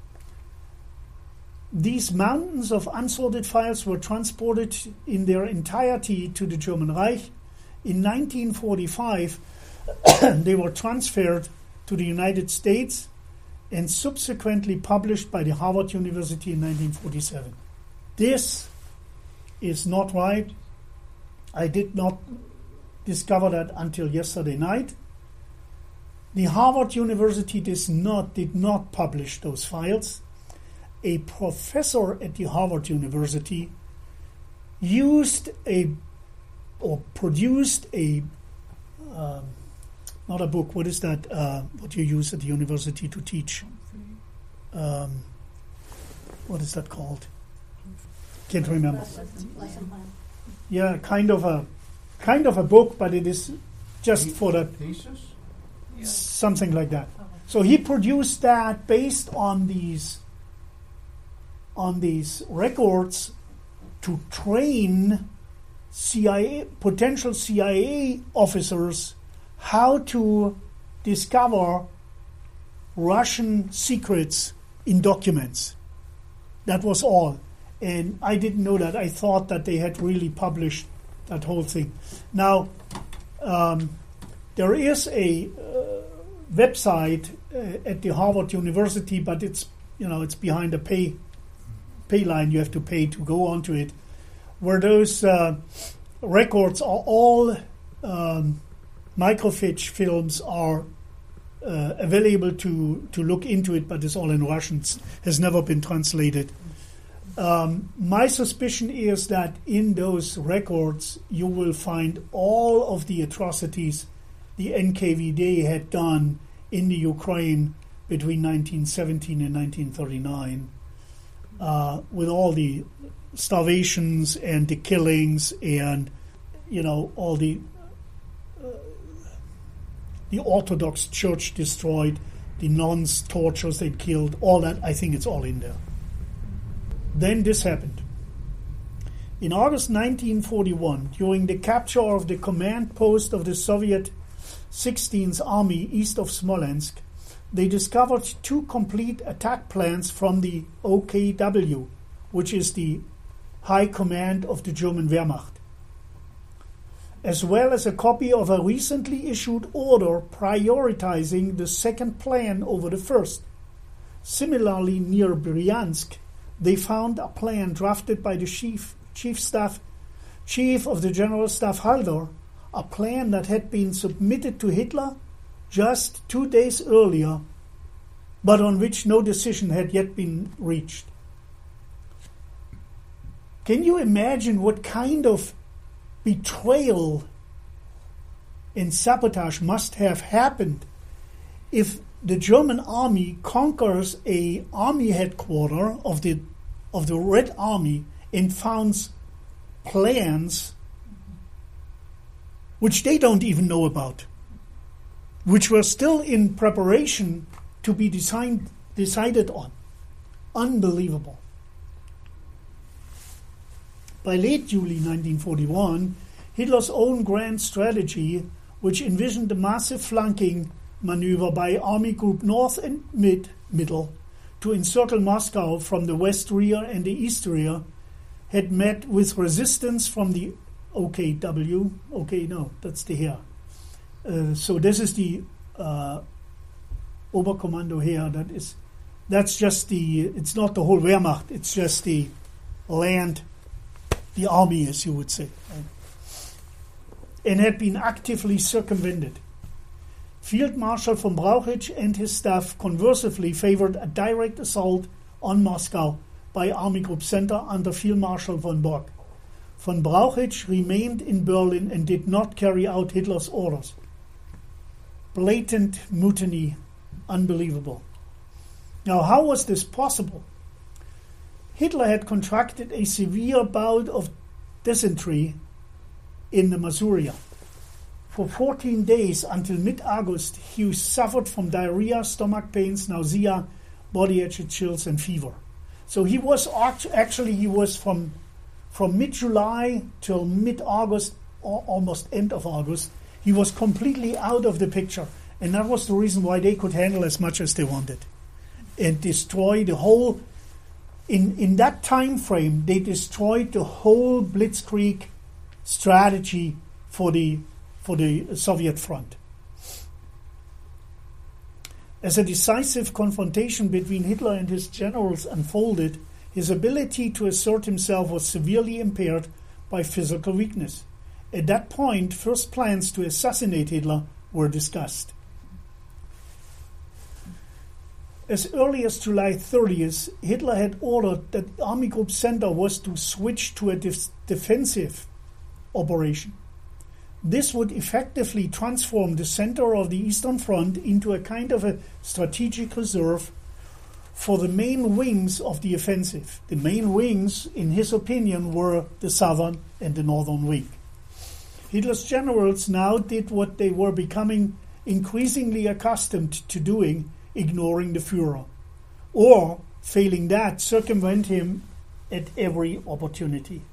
These mountains of unsorted files were transported in their entirety to the German Reich. In nineteen forty-five, they were transferred to the United States and subsequently published by the Harvard University in nineteen forty-seven. This is not right. I did not discover that until yesterday night. The Harvard University did not, did not publish those files. A professor at the Harvard University used a, or produced a, um, not a book, what is that, uh, what you use at the university to teach? Um, what is that called? Can't remember. Yeah, kind of a, kind of a book, but it is just for that. Thesis? Something like that. So he produced that based on these on these records to train C I A, potential C I A officers how to discover Russian secrets in documents. That was all. And I didn't know that. I thought that they had really published that whole thing. Now, um, there is a uh, website uh, at the Harvard University, but it's, you know, it's behind a pay pay line. You have to pay to go onto it, where those uh, records are all um, microfiche films are uh, available to, to look into it, but it's all in Russian. It has never been translated. Um, my suspicion is that in those records you will find all of the atrocities the N K V D had done in the Ukraine between nineteen seventeen and nineteen thirty-nine, uh, with all the starvations and the killings and, you know, all the uh, the Orthodox Church destroyed, the nuns, tortures they killed, all that. I think it's all in there. Then this happened. In August nineteen forty-one, during the capture of the command post of the Soviet sixteenth Army east of Smolensk, they discovered two complete attack plans from the O K W, which is the High Command of the German Wehrmacht, as well as a copy of a recently issued order prioritizing the second plan over the first. Similarly, near Bryansk, they found a plan drafted by the chief, chief staff, chief of the General Staff Halder, a plan that had been submitted to Hitler just two days earlier, but on which no decision had yet been reached. Can you imagine what kind of betrayal and sabotage must have happened if the German army conquers a army headquarters of the of the Red Army and founds plans which they don't even know about, which were still in preparation to be designed, decided on. Unbelievable. By late July nineteen forty-one, Hitler's own grand strategy, which envisioned a massive flanking maneuver by Army Group North and Mid, Middle to encircle Moscow from the west rear and the east rear, had met with resistance from the O K W. Okay, no, that's the Heer. Uh, so this is the uh, Oberkommando Heer. That is, that's just the. It's not the whole Wehrmacht. It's just the land, the army, as you would say, right? And had been actively circumvented. Field Marshal von Brauchitsch and his staff conversely favored a direct assault on Moscow by Army Group Center under Field Marshal von Bock. Von Brauchitsch remained in Berlin and did not carry out Hitler's orders. Blatant mutiny, unbelievable. Now, how was this possible? Hitler had contracted a severe bout of dysentery in the Masuria. For fourteen days until mid-August, he suffered from diarrhea, stomach pains, nausea, body itch, chills, and fever. So he was actually he was from from mid-July till mid-August, or almost end of August, he was completely out of the picture, and that was the reason why they could handle as much as they wanted and destroy the whole. In in that time frame, they destroyed the whole Blitzkrieg strategy for the. for the Soviet front. As a decisive confrontation between Hitler and his generals unfolded, his ability to assert himself was severely impaired by physical weakness. At that point, first plans to assassinate Hitler were discussed. As early as July thirtieth, Hitler had ordered that Army Group Center was to switch to a def- defensive operation. This would effectively transform the center of the Eastern Front into a kind of a strategic reserve for the main wings of the offensive. The main wings, in his opinion, were the southern and the northern wing. Hitler's generals now did what they were becoming increasingly accustomed to doing, ignoring the Führer, or, failing that, circumvent him at every opportunity.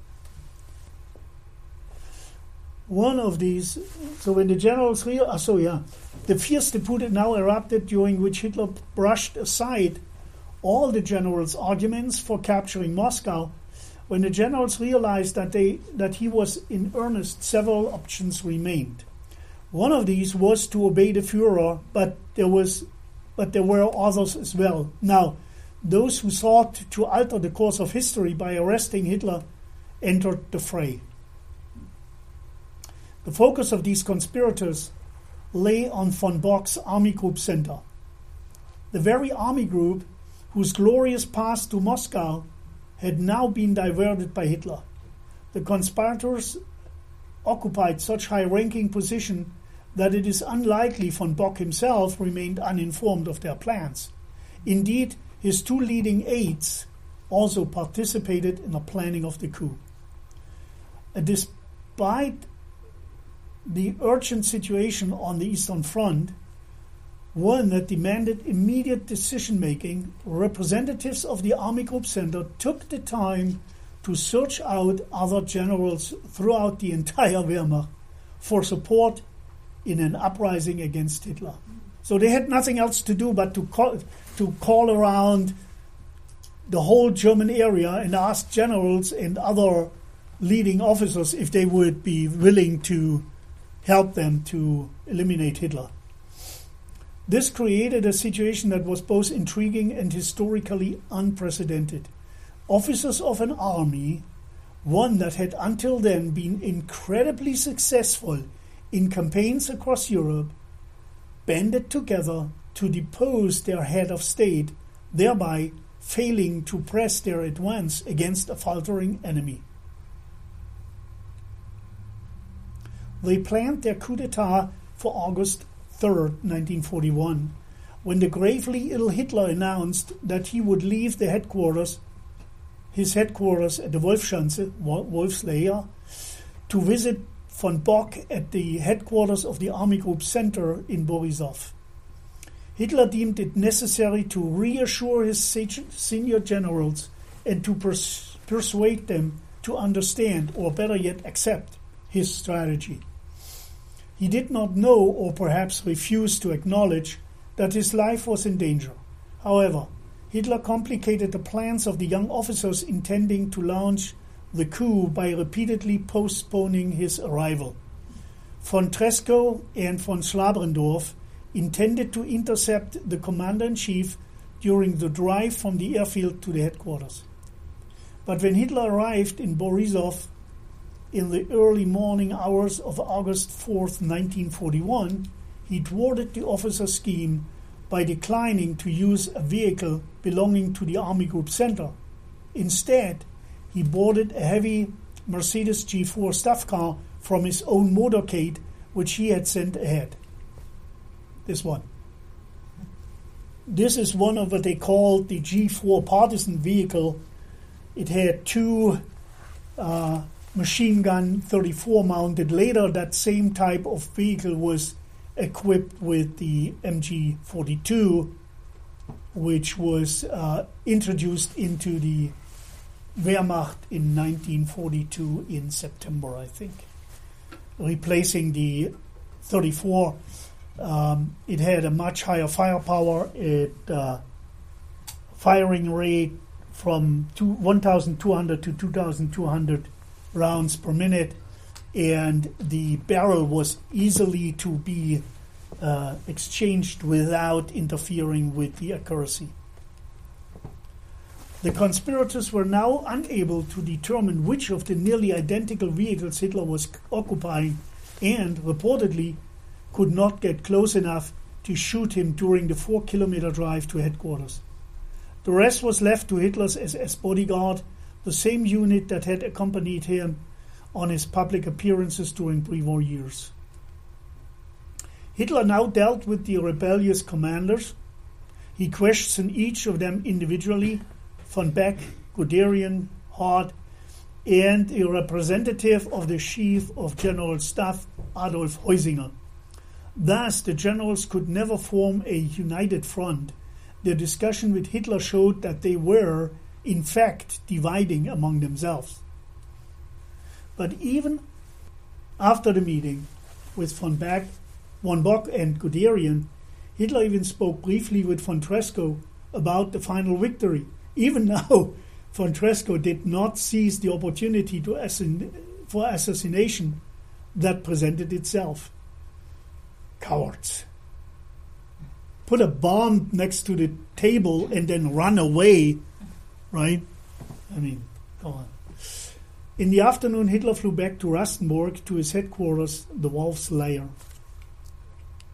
One of these, so when the generals, uh, so yeah, the fierce dispute now erupted, during which Hitler brushed aside all the generals' arguments for capturing Moscow. When the generals realized that they that he was in earnest, several options remained. One of these was to obey the Führer, but there was, but there were others as well. Now, those who sought to alter the course of history by arresting Hitler entered the fray. The focus of these conspirators lay on von Bock's Army Group Center. The very army group whose glorious path to Moscow had now been diverted by Hitler. The conspirators occupied such high-ranking position that it is unlikely von Bock himself remained uninformed of their plans. Indeed, his two leading aides also participated in the planning of the coup. Uh, despite the urgent situation on the Eastern Front, one that demanded immediate decision-making, representatives of the Army Group Center took the time to search out other generals throughout the entire Wehrmacht for support in an uprising against Hitler. So they had nothing else to do but to call, to call around the whole German area and ask generals and other leading officers if they would be willing to help them to eliminate Hitler. This created a situation that was both intriguing and historically unprecedented. Officers of an army, one that had until then been incredibly successful in campaigns across Europe, banded together to depose their head of state, thereby failing to press their advance against a faltering enemy. They planned their coup d'etat for August third, nineteen forty-one, when the gravely ill Hitler announced that he would leave the headquarters, his headquarters at the Wolfschanze, Wolfslayer, to visit von Bock at the headquarters of the Army Group Center in Borisov. Hitler deemed it necessary to reassure his senior generals and to pers- persuade them to understand, or better yet accept, his strategy. He did not know, or perhaps refused to acknowledge, that his life was in danger. However, Hitler complicated the plans of the young officers intending to launch the coup by repeatedly postponing his arrival. Von Tresckow and von Schlabrendorf intended to intercept the commander-in-chief during the drive from the airfield to the headquarters. But when Hitler arrived in Borisov in the early morning hours of August fourth, nineteen forty-one, he thwarted the officers' scheme by declining to use a vehicle belonging to the Army Group Center. Instead, he boarded a heavy Mercedes G four staff car from his own motorcade, which he had sent ahead. This one. This is one of what they called the G four partisan vehicle. It had two uh, machine gun thirty-four mounted. Later, that same type of vehicle was equipped with the M G forty-two, which was uh, introduced into the Wehrmacht in nineteen forty-two in September, I think, replacing the thirty-four. Um, it had a much higher firepower. It uh, firing rate from two, one thousand two hundred to two thousand two hundred rounds per minute, and the barrel was easily to be uh, exchanged without interfering with the accuracy. The conspirators were now unable to determine which of the nearly identical vehicles Hitler was occupying, and reportedly could not get close enough to shoot him during the four-kilometer drive to headquarters. The rest was left to Hitler's S S bodyguard, the same unit that had accompanied him on his public appearances during pre-war years. Hitler now dealt with the rebellious commanders. He questioned each of them individually, von Beck, Guderian, Hart, and a representative of the Chief of General Staff, Adolf Heusinger. Thus, the generals could never form a united front. Their discussion with Hitler showed that they were, in fact, dividing among themselves. But even after the meeting with von Beck, von Bock and Guderian, Hitler even spoke briefly with von Tresckow about the final victory. Even now, von Tresckow did not seize the opportunity to assin- for assassination that presented itself. Cowards. Put a bomb next to the table and then run away, right? I mean, come on. In the afternoon, Hitler flew back to Rastenburg to his headquarters, the Wolf's Lair.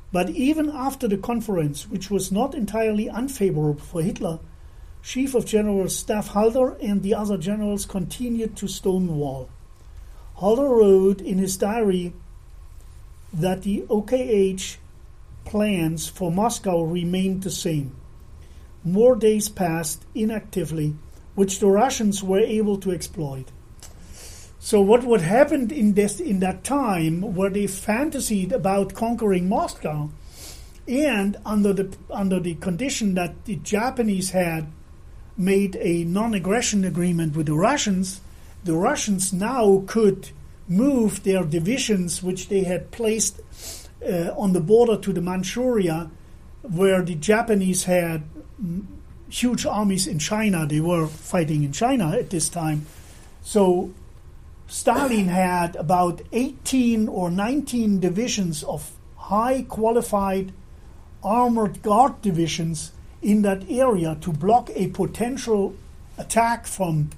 But even after the conference, which was not entirely unfavorable for Hitler, Chief of General Staff Halder and the other generals continued to stonewall. Halder wrote in his diary that the O K H plans for Moscow remained the same. More days passed inactively, which the Russians were able to exploit. So what would happen in this in that time, where they fantasied about conquering Moscow, and under the under the condition that the Japanese had made a non-aggression agreement with the Russians, the Russians now could move their divisions, which they had placed uh, on the border to the Manchuria, where the Japanese had huge armies in China. They were fighting in China at this time. So Stalin had about eighteen or nineteen divisions of high qualified armored guard divisions in that area to block a potential attack from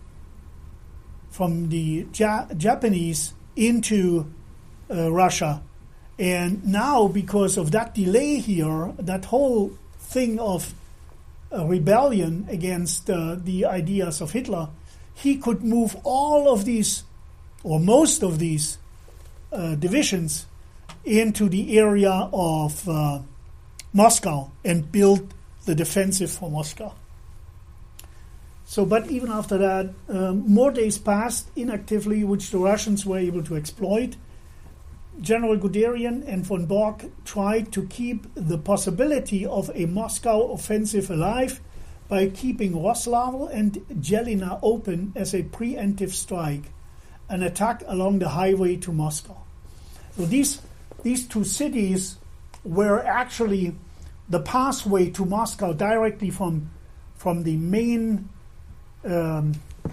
from the ja- Japanese into uh, Russia. And now, because of that delay here, that whole thing of a rebellion against uh, the ideas of Hitler, he could move all of these, or most of these, uh, divisions into the area of uh, Moscow and build the defensive for Moscow. So, but even after that, um, more days passed inactively, which the Russians were able to exploit. General Guderian and von Bock tried to keep the possibility of a Moscow offensive alive by keeping Roslavel and Jelina open as a preemptive strike, an attack along the highway to Moscow. So these these two cities were actually the pathway to Moscow directly from from the main um,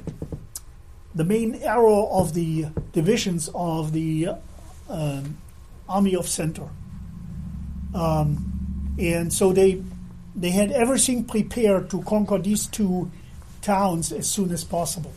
the main arrow of the divisions of the um, Army of Center, um, and so they they had everything prepared to conquer these two towns as soon as possible.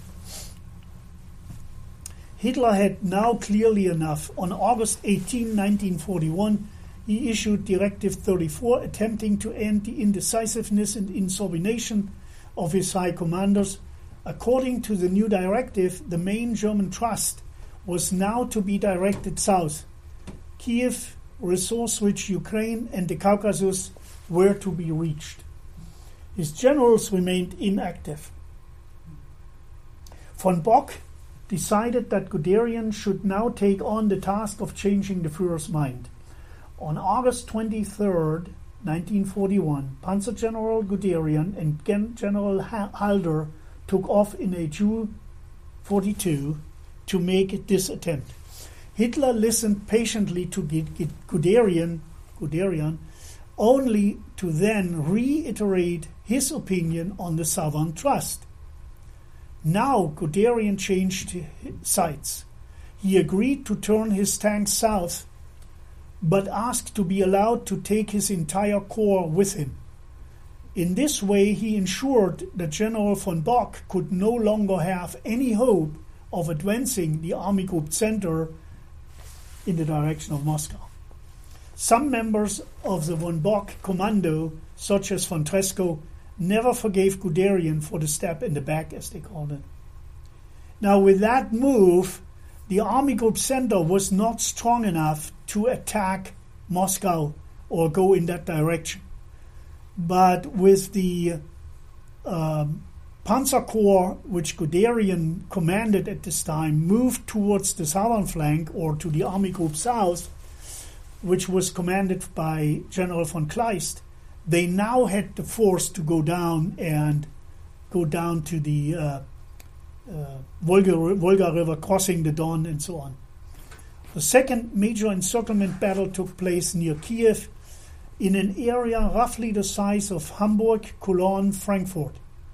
Hitler had now clearly enough. On August eighteenth, nineteen forty-one, he issued Directive thirty-four, attempting to end the indecisiveness and insubordination of his high commanders. According to the new directive, the main German thrust was now to be directed south. Kiev, resource-rich Ukraine, and the Caucasus were to be reached. His generals remained inactive. Von Bock decided that Guderian should now take on the task of changing the Führer's mind. On August twenty-third, nineteen forty-one, Panzer General Guderian and Gen- General Halder took off in a Ju forty-two to make this attempt. Hitler listened patiently to Guderian, Guderian only to then reiterate his opinion on the Southern Thrust. Now Guderian changed sides. He agreed to turn his tanks south, but asked to be allowed to take his entire corps with him. In this way, he ensured that General von Bock could no longer have any hope of advancing the Army Group Center in the direction of Moscow. Some members of the von Bock commando, such as von Tresckow, never forgave Guderian for the stab in the back, as they called it. Now, with that move, the Army Group Center was not strong enough to attack Moscow or go in that direction. But with the um, Panzer Corps, which Guderian commanded at this time, moved towards the southern flank or to the Army Group South, which was commanded by General von Kleist, they now had the force to go down and go down to the uh, uh, Volga, Volga River, crossing the Don, and so on. The second major encirclement battle took place near Kiev, in an area roughly the size of Hamburg, Cologne, Frankfurt.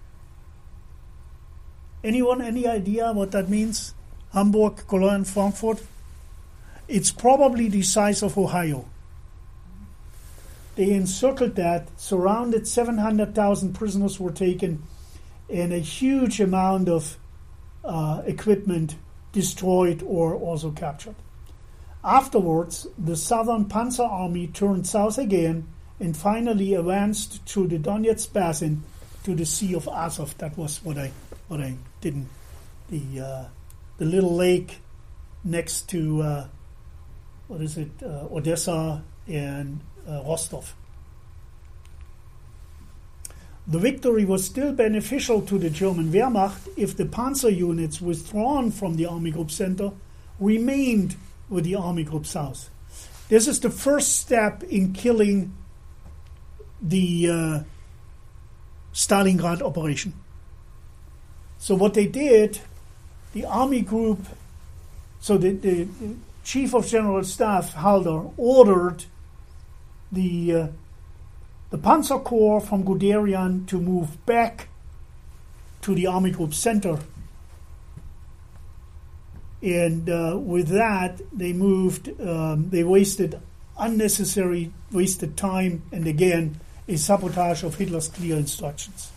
Anyone, any idea what that means? Hamburg, Cologne, Frankfurt? It's probably the size of Ohio. They encircled that, surrounded, seven hundred thousand prisoners were taken, and a huge amount of uh, equipment destroyed or also captured. Afterwards, the Southern Panzer Army turned south again and finally advanced through the Donetsk Basin to the Sea of Azov. That was what I what I didn't the uh, the little lake next to uh, what is it uh, Odessa and uh, Rostov. The victory was still beneficial to the German Wehrmacht if the panzer units withdrawn from the Army Group Center remained with the Army Group South. This is the first step in killing the uh, Stalingrad operation. So what they did, the Army Group, so the, the, the Chief of General Staff, Halder, ordered the uh, the Panzer Corps from Guderian to move back to the Army Group Center. And uh, with that, they moved, um, they wasted unnecessary, wasted time, and again, a sabotage of Hitler's clear instructions.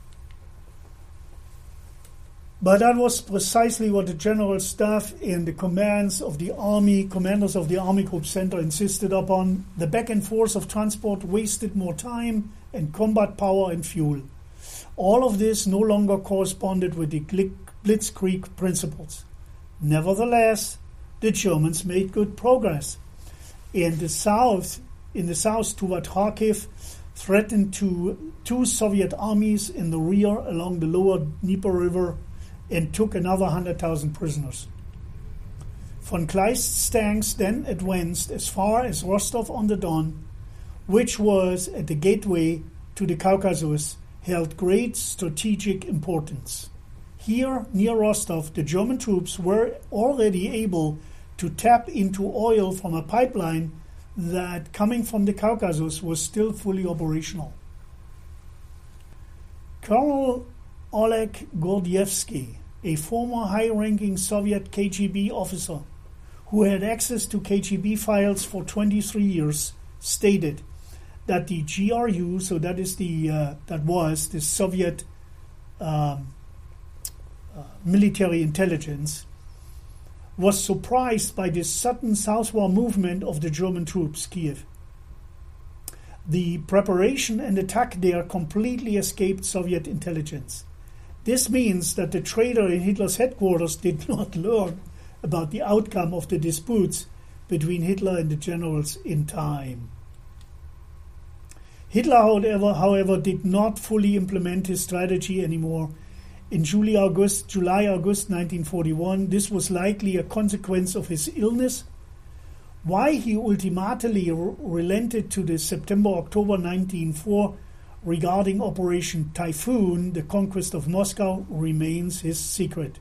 But that was precisely what the General Staff and the commands of the Army, commanders of the Army Group Center insisted upon. The back and forth of transport wasted more time and combat power and fuel. All of this no longer corresponded with the Blitzkrieg principles. Nevertheless, the Germans made good progress. In the south, in the south toward Kharkiv, threatened to two Soviet armies in the rear along the lower Dnieper River and took another one hundred thousand prisoners. Von Kleist's tanks then advanced as far as Rostov-on-the-Don, which was at the gateway to the Caucasus, held great strategic importance. Here, near Rostov, the German troops were already able to tap into oil from a pipeline that, coming from the Caucasus, was still fully operational. Colonel Oleg Gordievsky, a former high-ranking Soviet K G B officer who had access to K G B files for twenty-three years, stated that the G R U, so that is the uh, that was the Soviet um, uh, military intelligence, was surprised by this sudden southward movement of the German troops, Kiev. The preparation and attack there completely escaped Soviet intelligence. This means that the traitor in Hitler's headquarters did not learn about the outcome of the disputes between Hitler and the generals in time. Hitler, however, however did not fully implement his strategy anymore. In July-August July-August nineteen forty-one, this was likely a consequence of his illness. Why he ultimately re- relented to the September-October nineteen four regarding Operation Typhoon, the conquest of Moscow, remains his secret.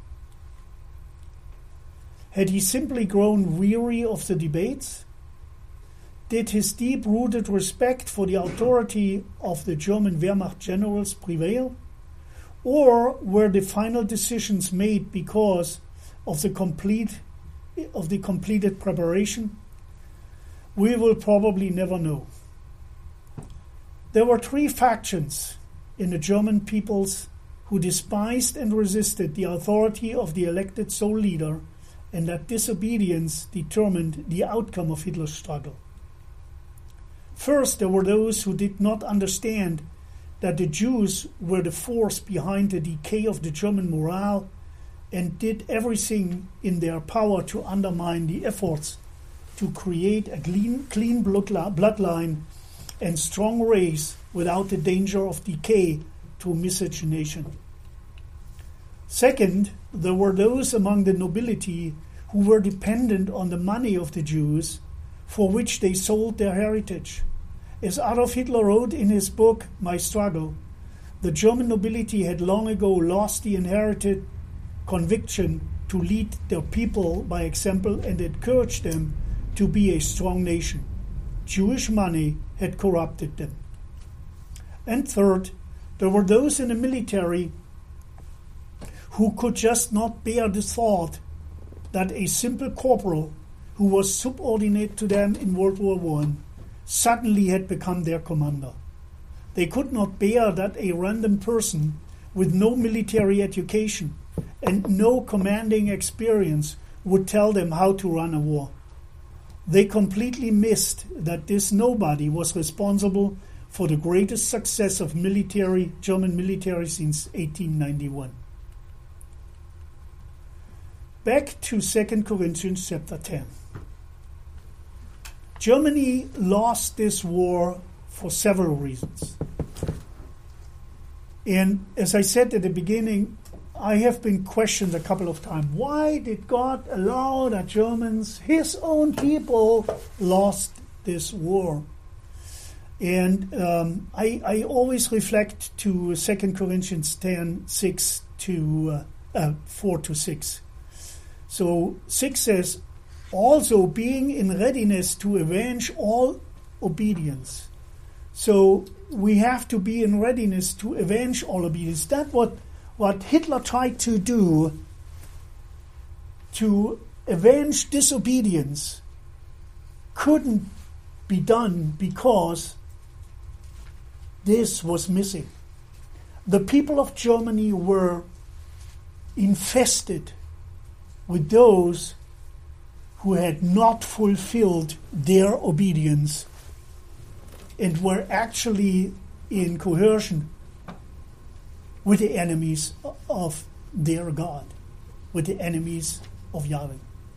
Had he simply grown weary of the debates? Did his deep-rooted respect for the authority of the German Wehrmacht generals prevail? Or were the final decisions made because of the complete of the completed preparation? We will probably never know. There were three factions in the German peoples who despised and resisted the authority of the elected sole leader, and that disobedience determined the outcome of Hitler's struggle. First, there were those who did not understand that the Jews were the force behind the decay of the German morale and did everything in their power to undermine the efforts to create a clean, clean bloodline and strong race without the danger of decay to miscegenation. Second, there were those among the nobility who were dependent on the money of the Jews, for which they sold their heritage. As Adolf Hitler wrote in his book, My Struggle, the German nobility had long ago lost the inherited conviction to lead their people by example and encourage them to be a strong nation. Jewish money had corrupted them. And third, there were those in the military who could just not bear the thought that a simple corporal who was subordinate to them in World War One suddenly had become their commander. They could not bear that a random person with no military education and no commanding experience would tell them how to run a war. they completely missed that this nobody was responsible for the greatest success of military German military since eighteen ninety-one. Back to Second Corinthians chapter ten. Germany lost this war for several reasons. And as I said at the beginning, I have been questioned a couple of times. Why did God allow that Germans, his own people, lost this war? And um, I, I always reflect to Second Corinthians ten, six to uh, uh, four to six. So six says, also being in readiness to avenge all obedience. So we have to be in readiness to avenge all obedience. That's what, what Hitler tried to do, to avenge disobedience, couldn't be done because this was missing. The people of Germany were infested with those who had not fulfilled their obedience and were actually in coercion with the enemies of their God, with the enemies of Yahweh.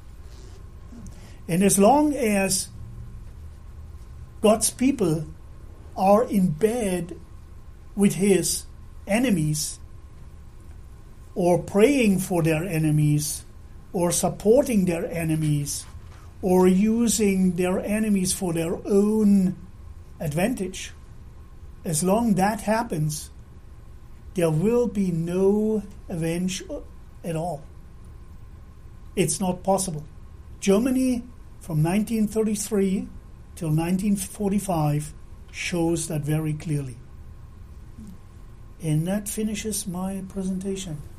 And as long as God's people are in bed with his enemies, or praying for their enemies, or supporting their enemies, or using their enemies for their own advantage, as long as that happens, there will be no revenge at all. It's not possible. Germany from nineteen thirty-three till nineteen forty-five shows that very clearly. And that finishes my presentation.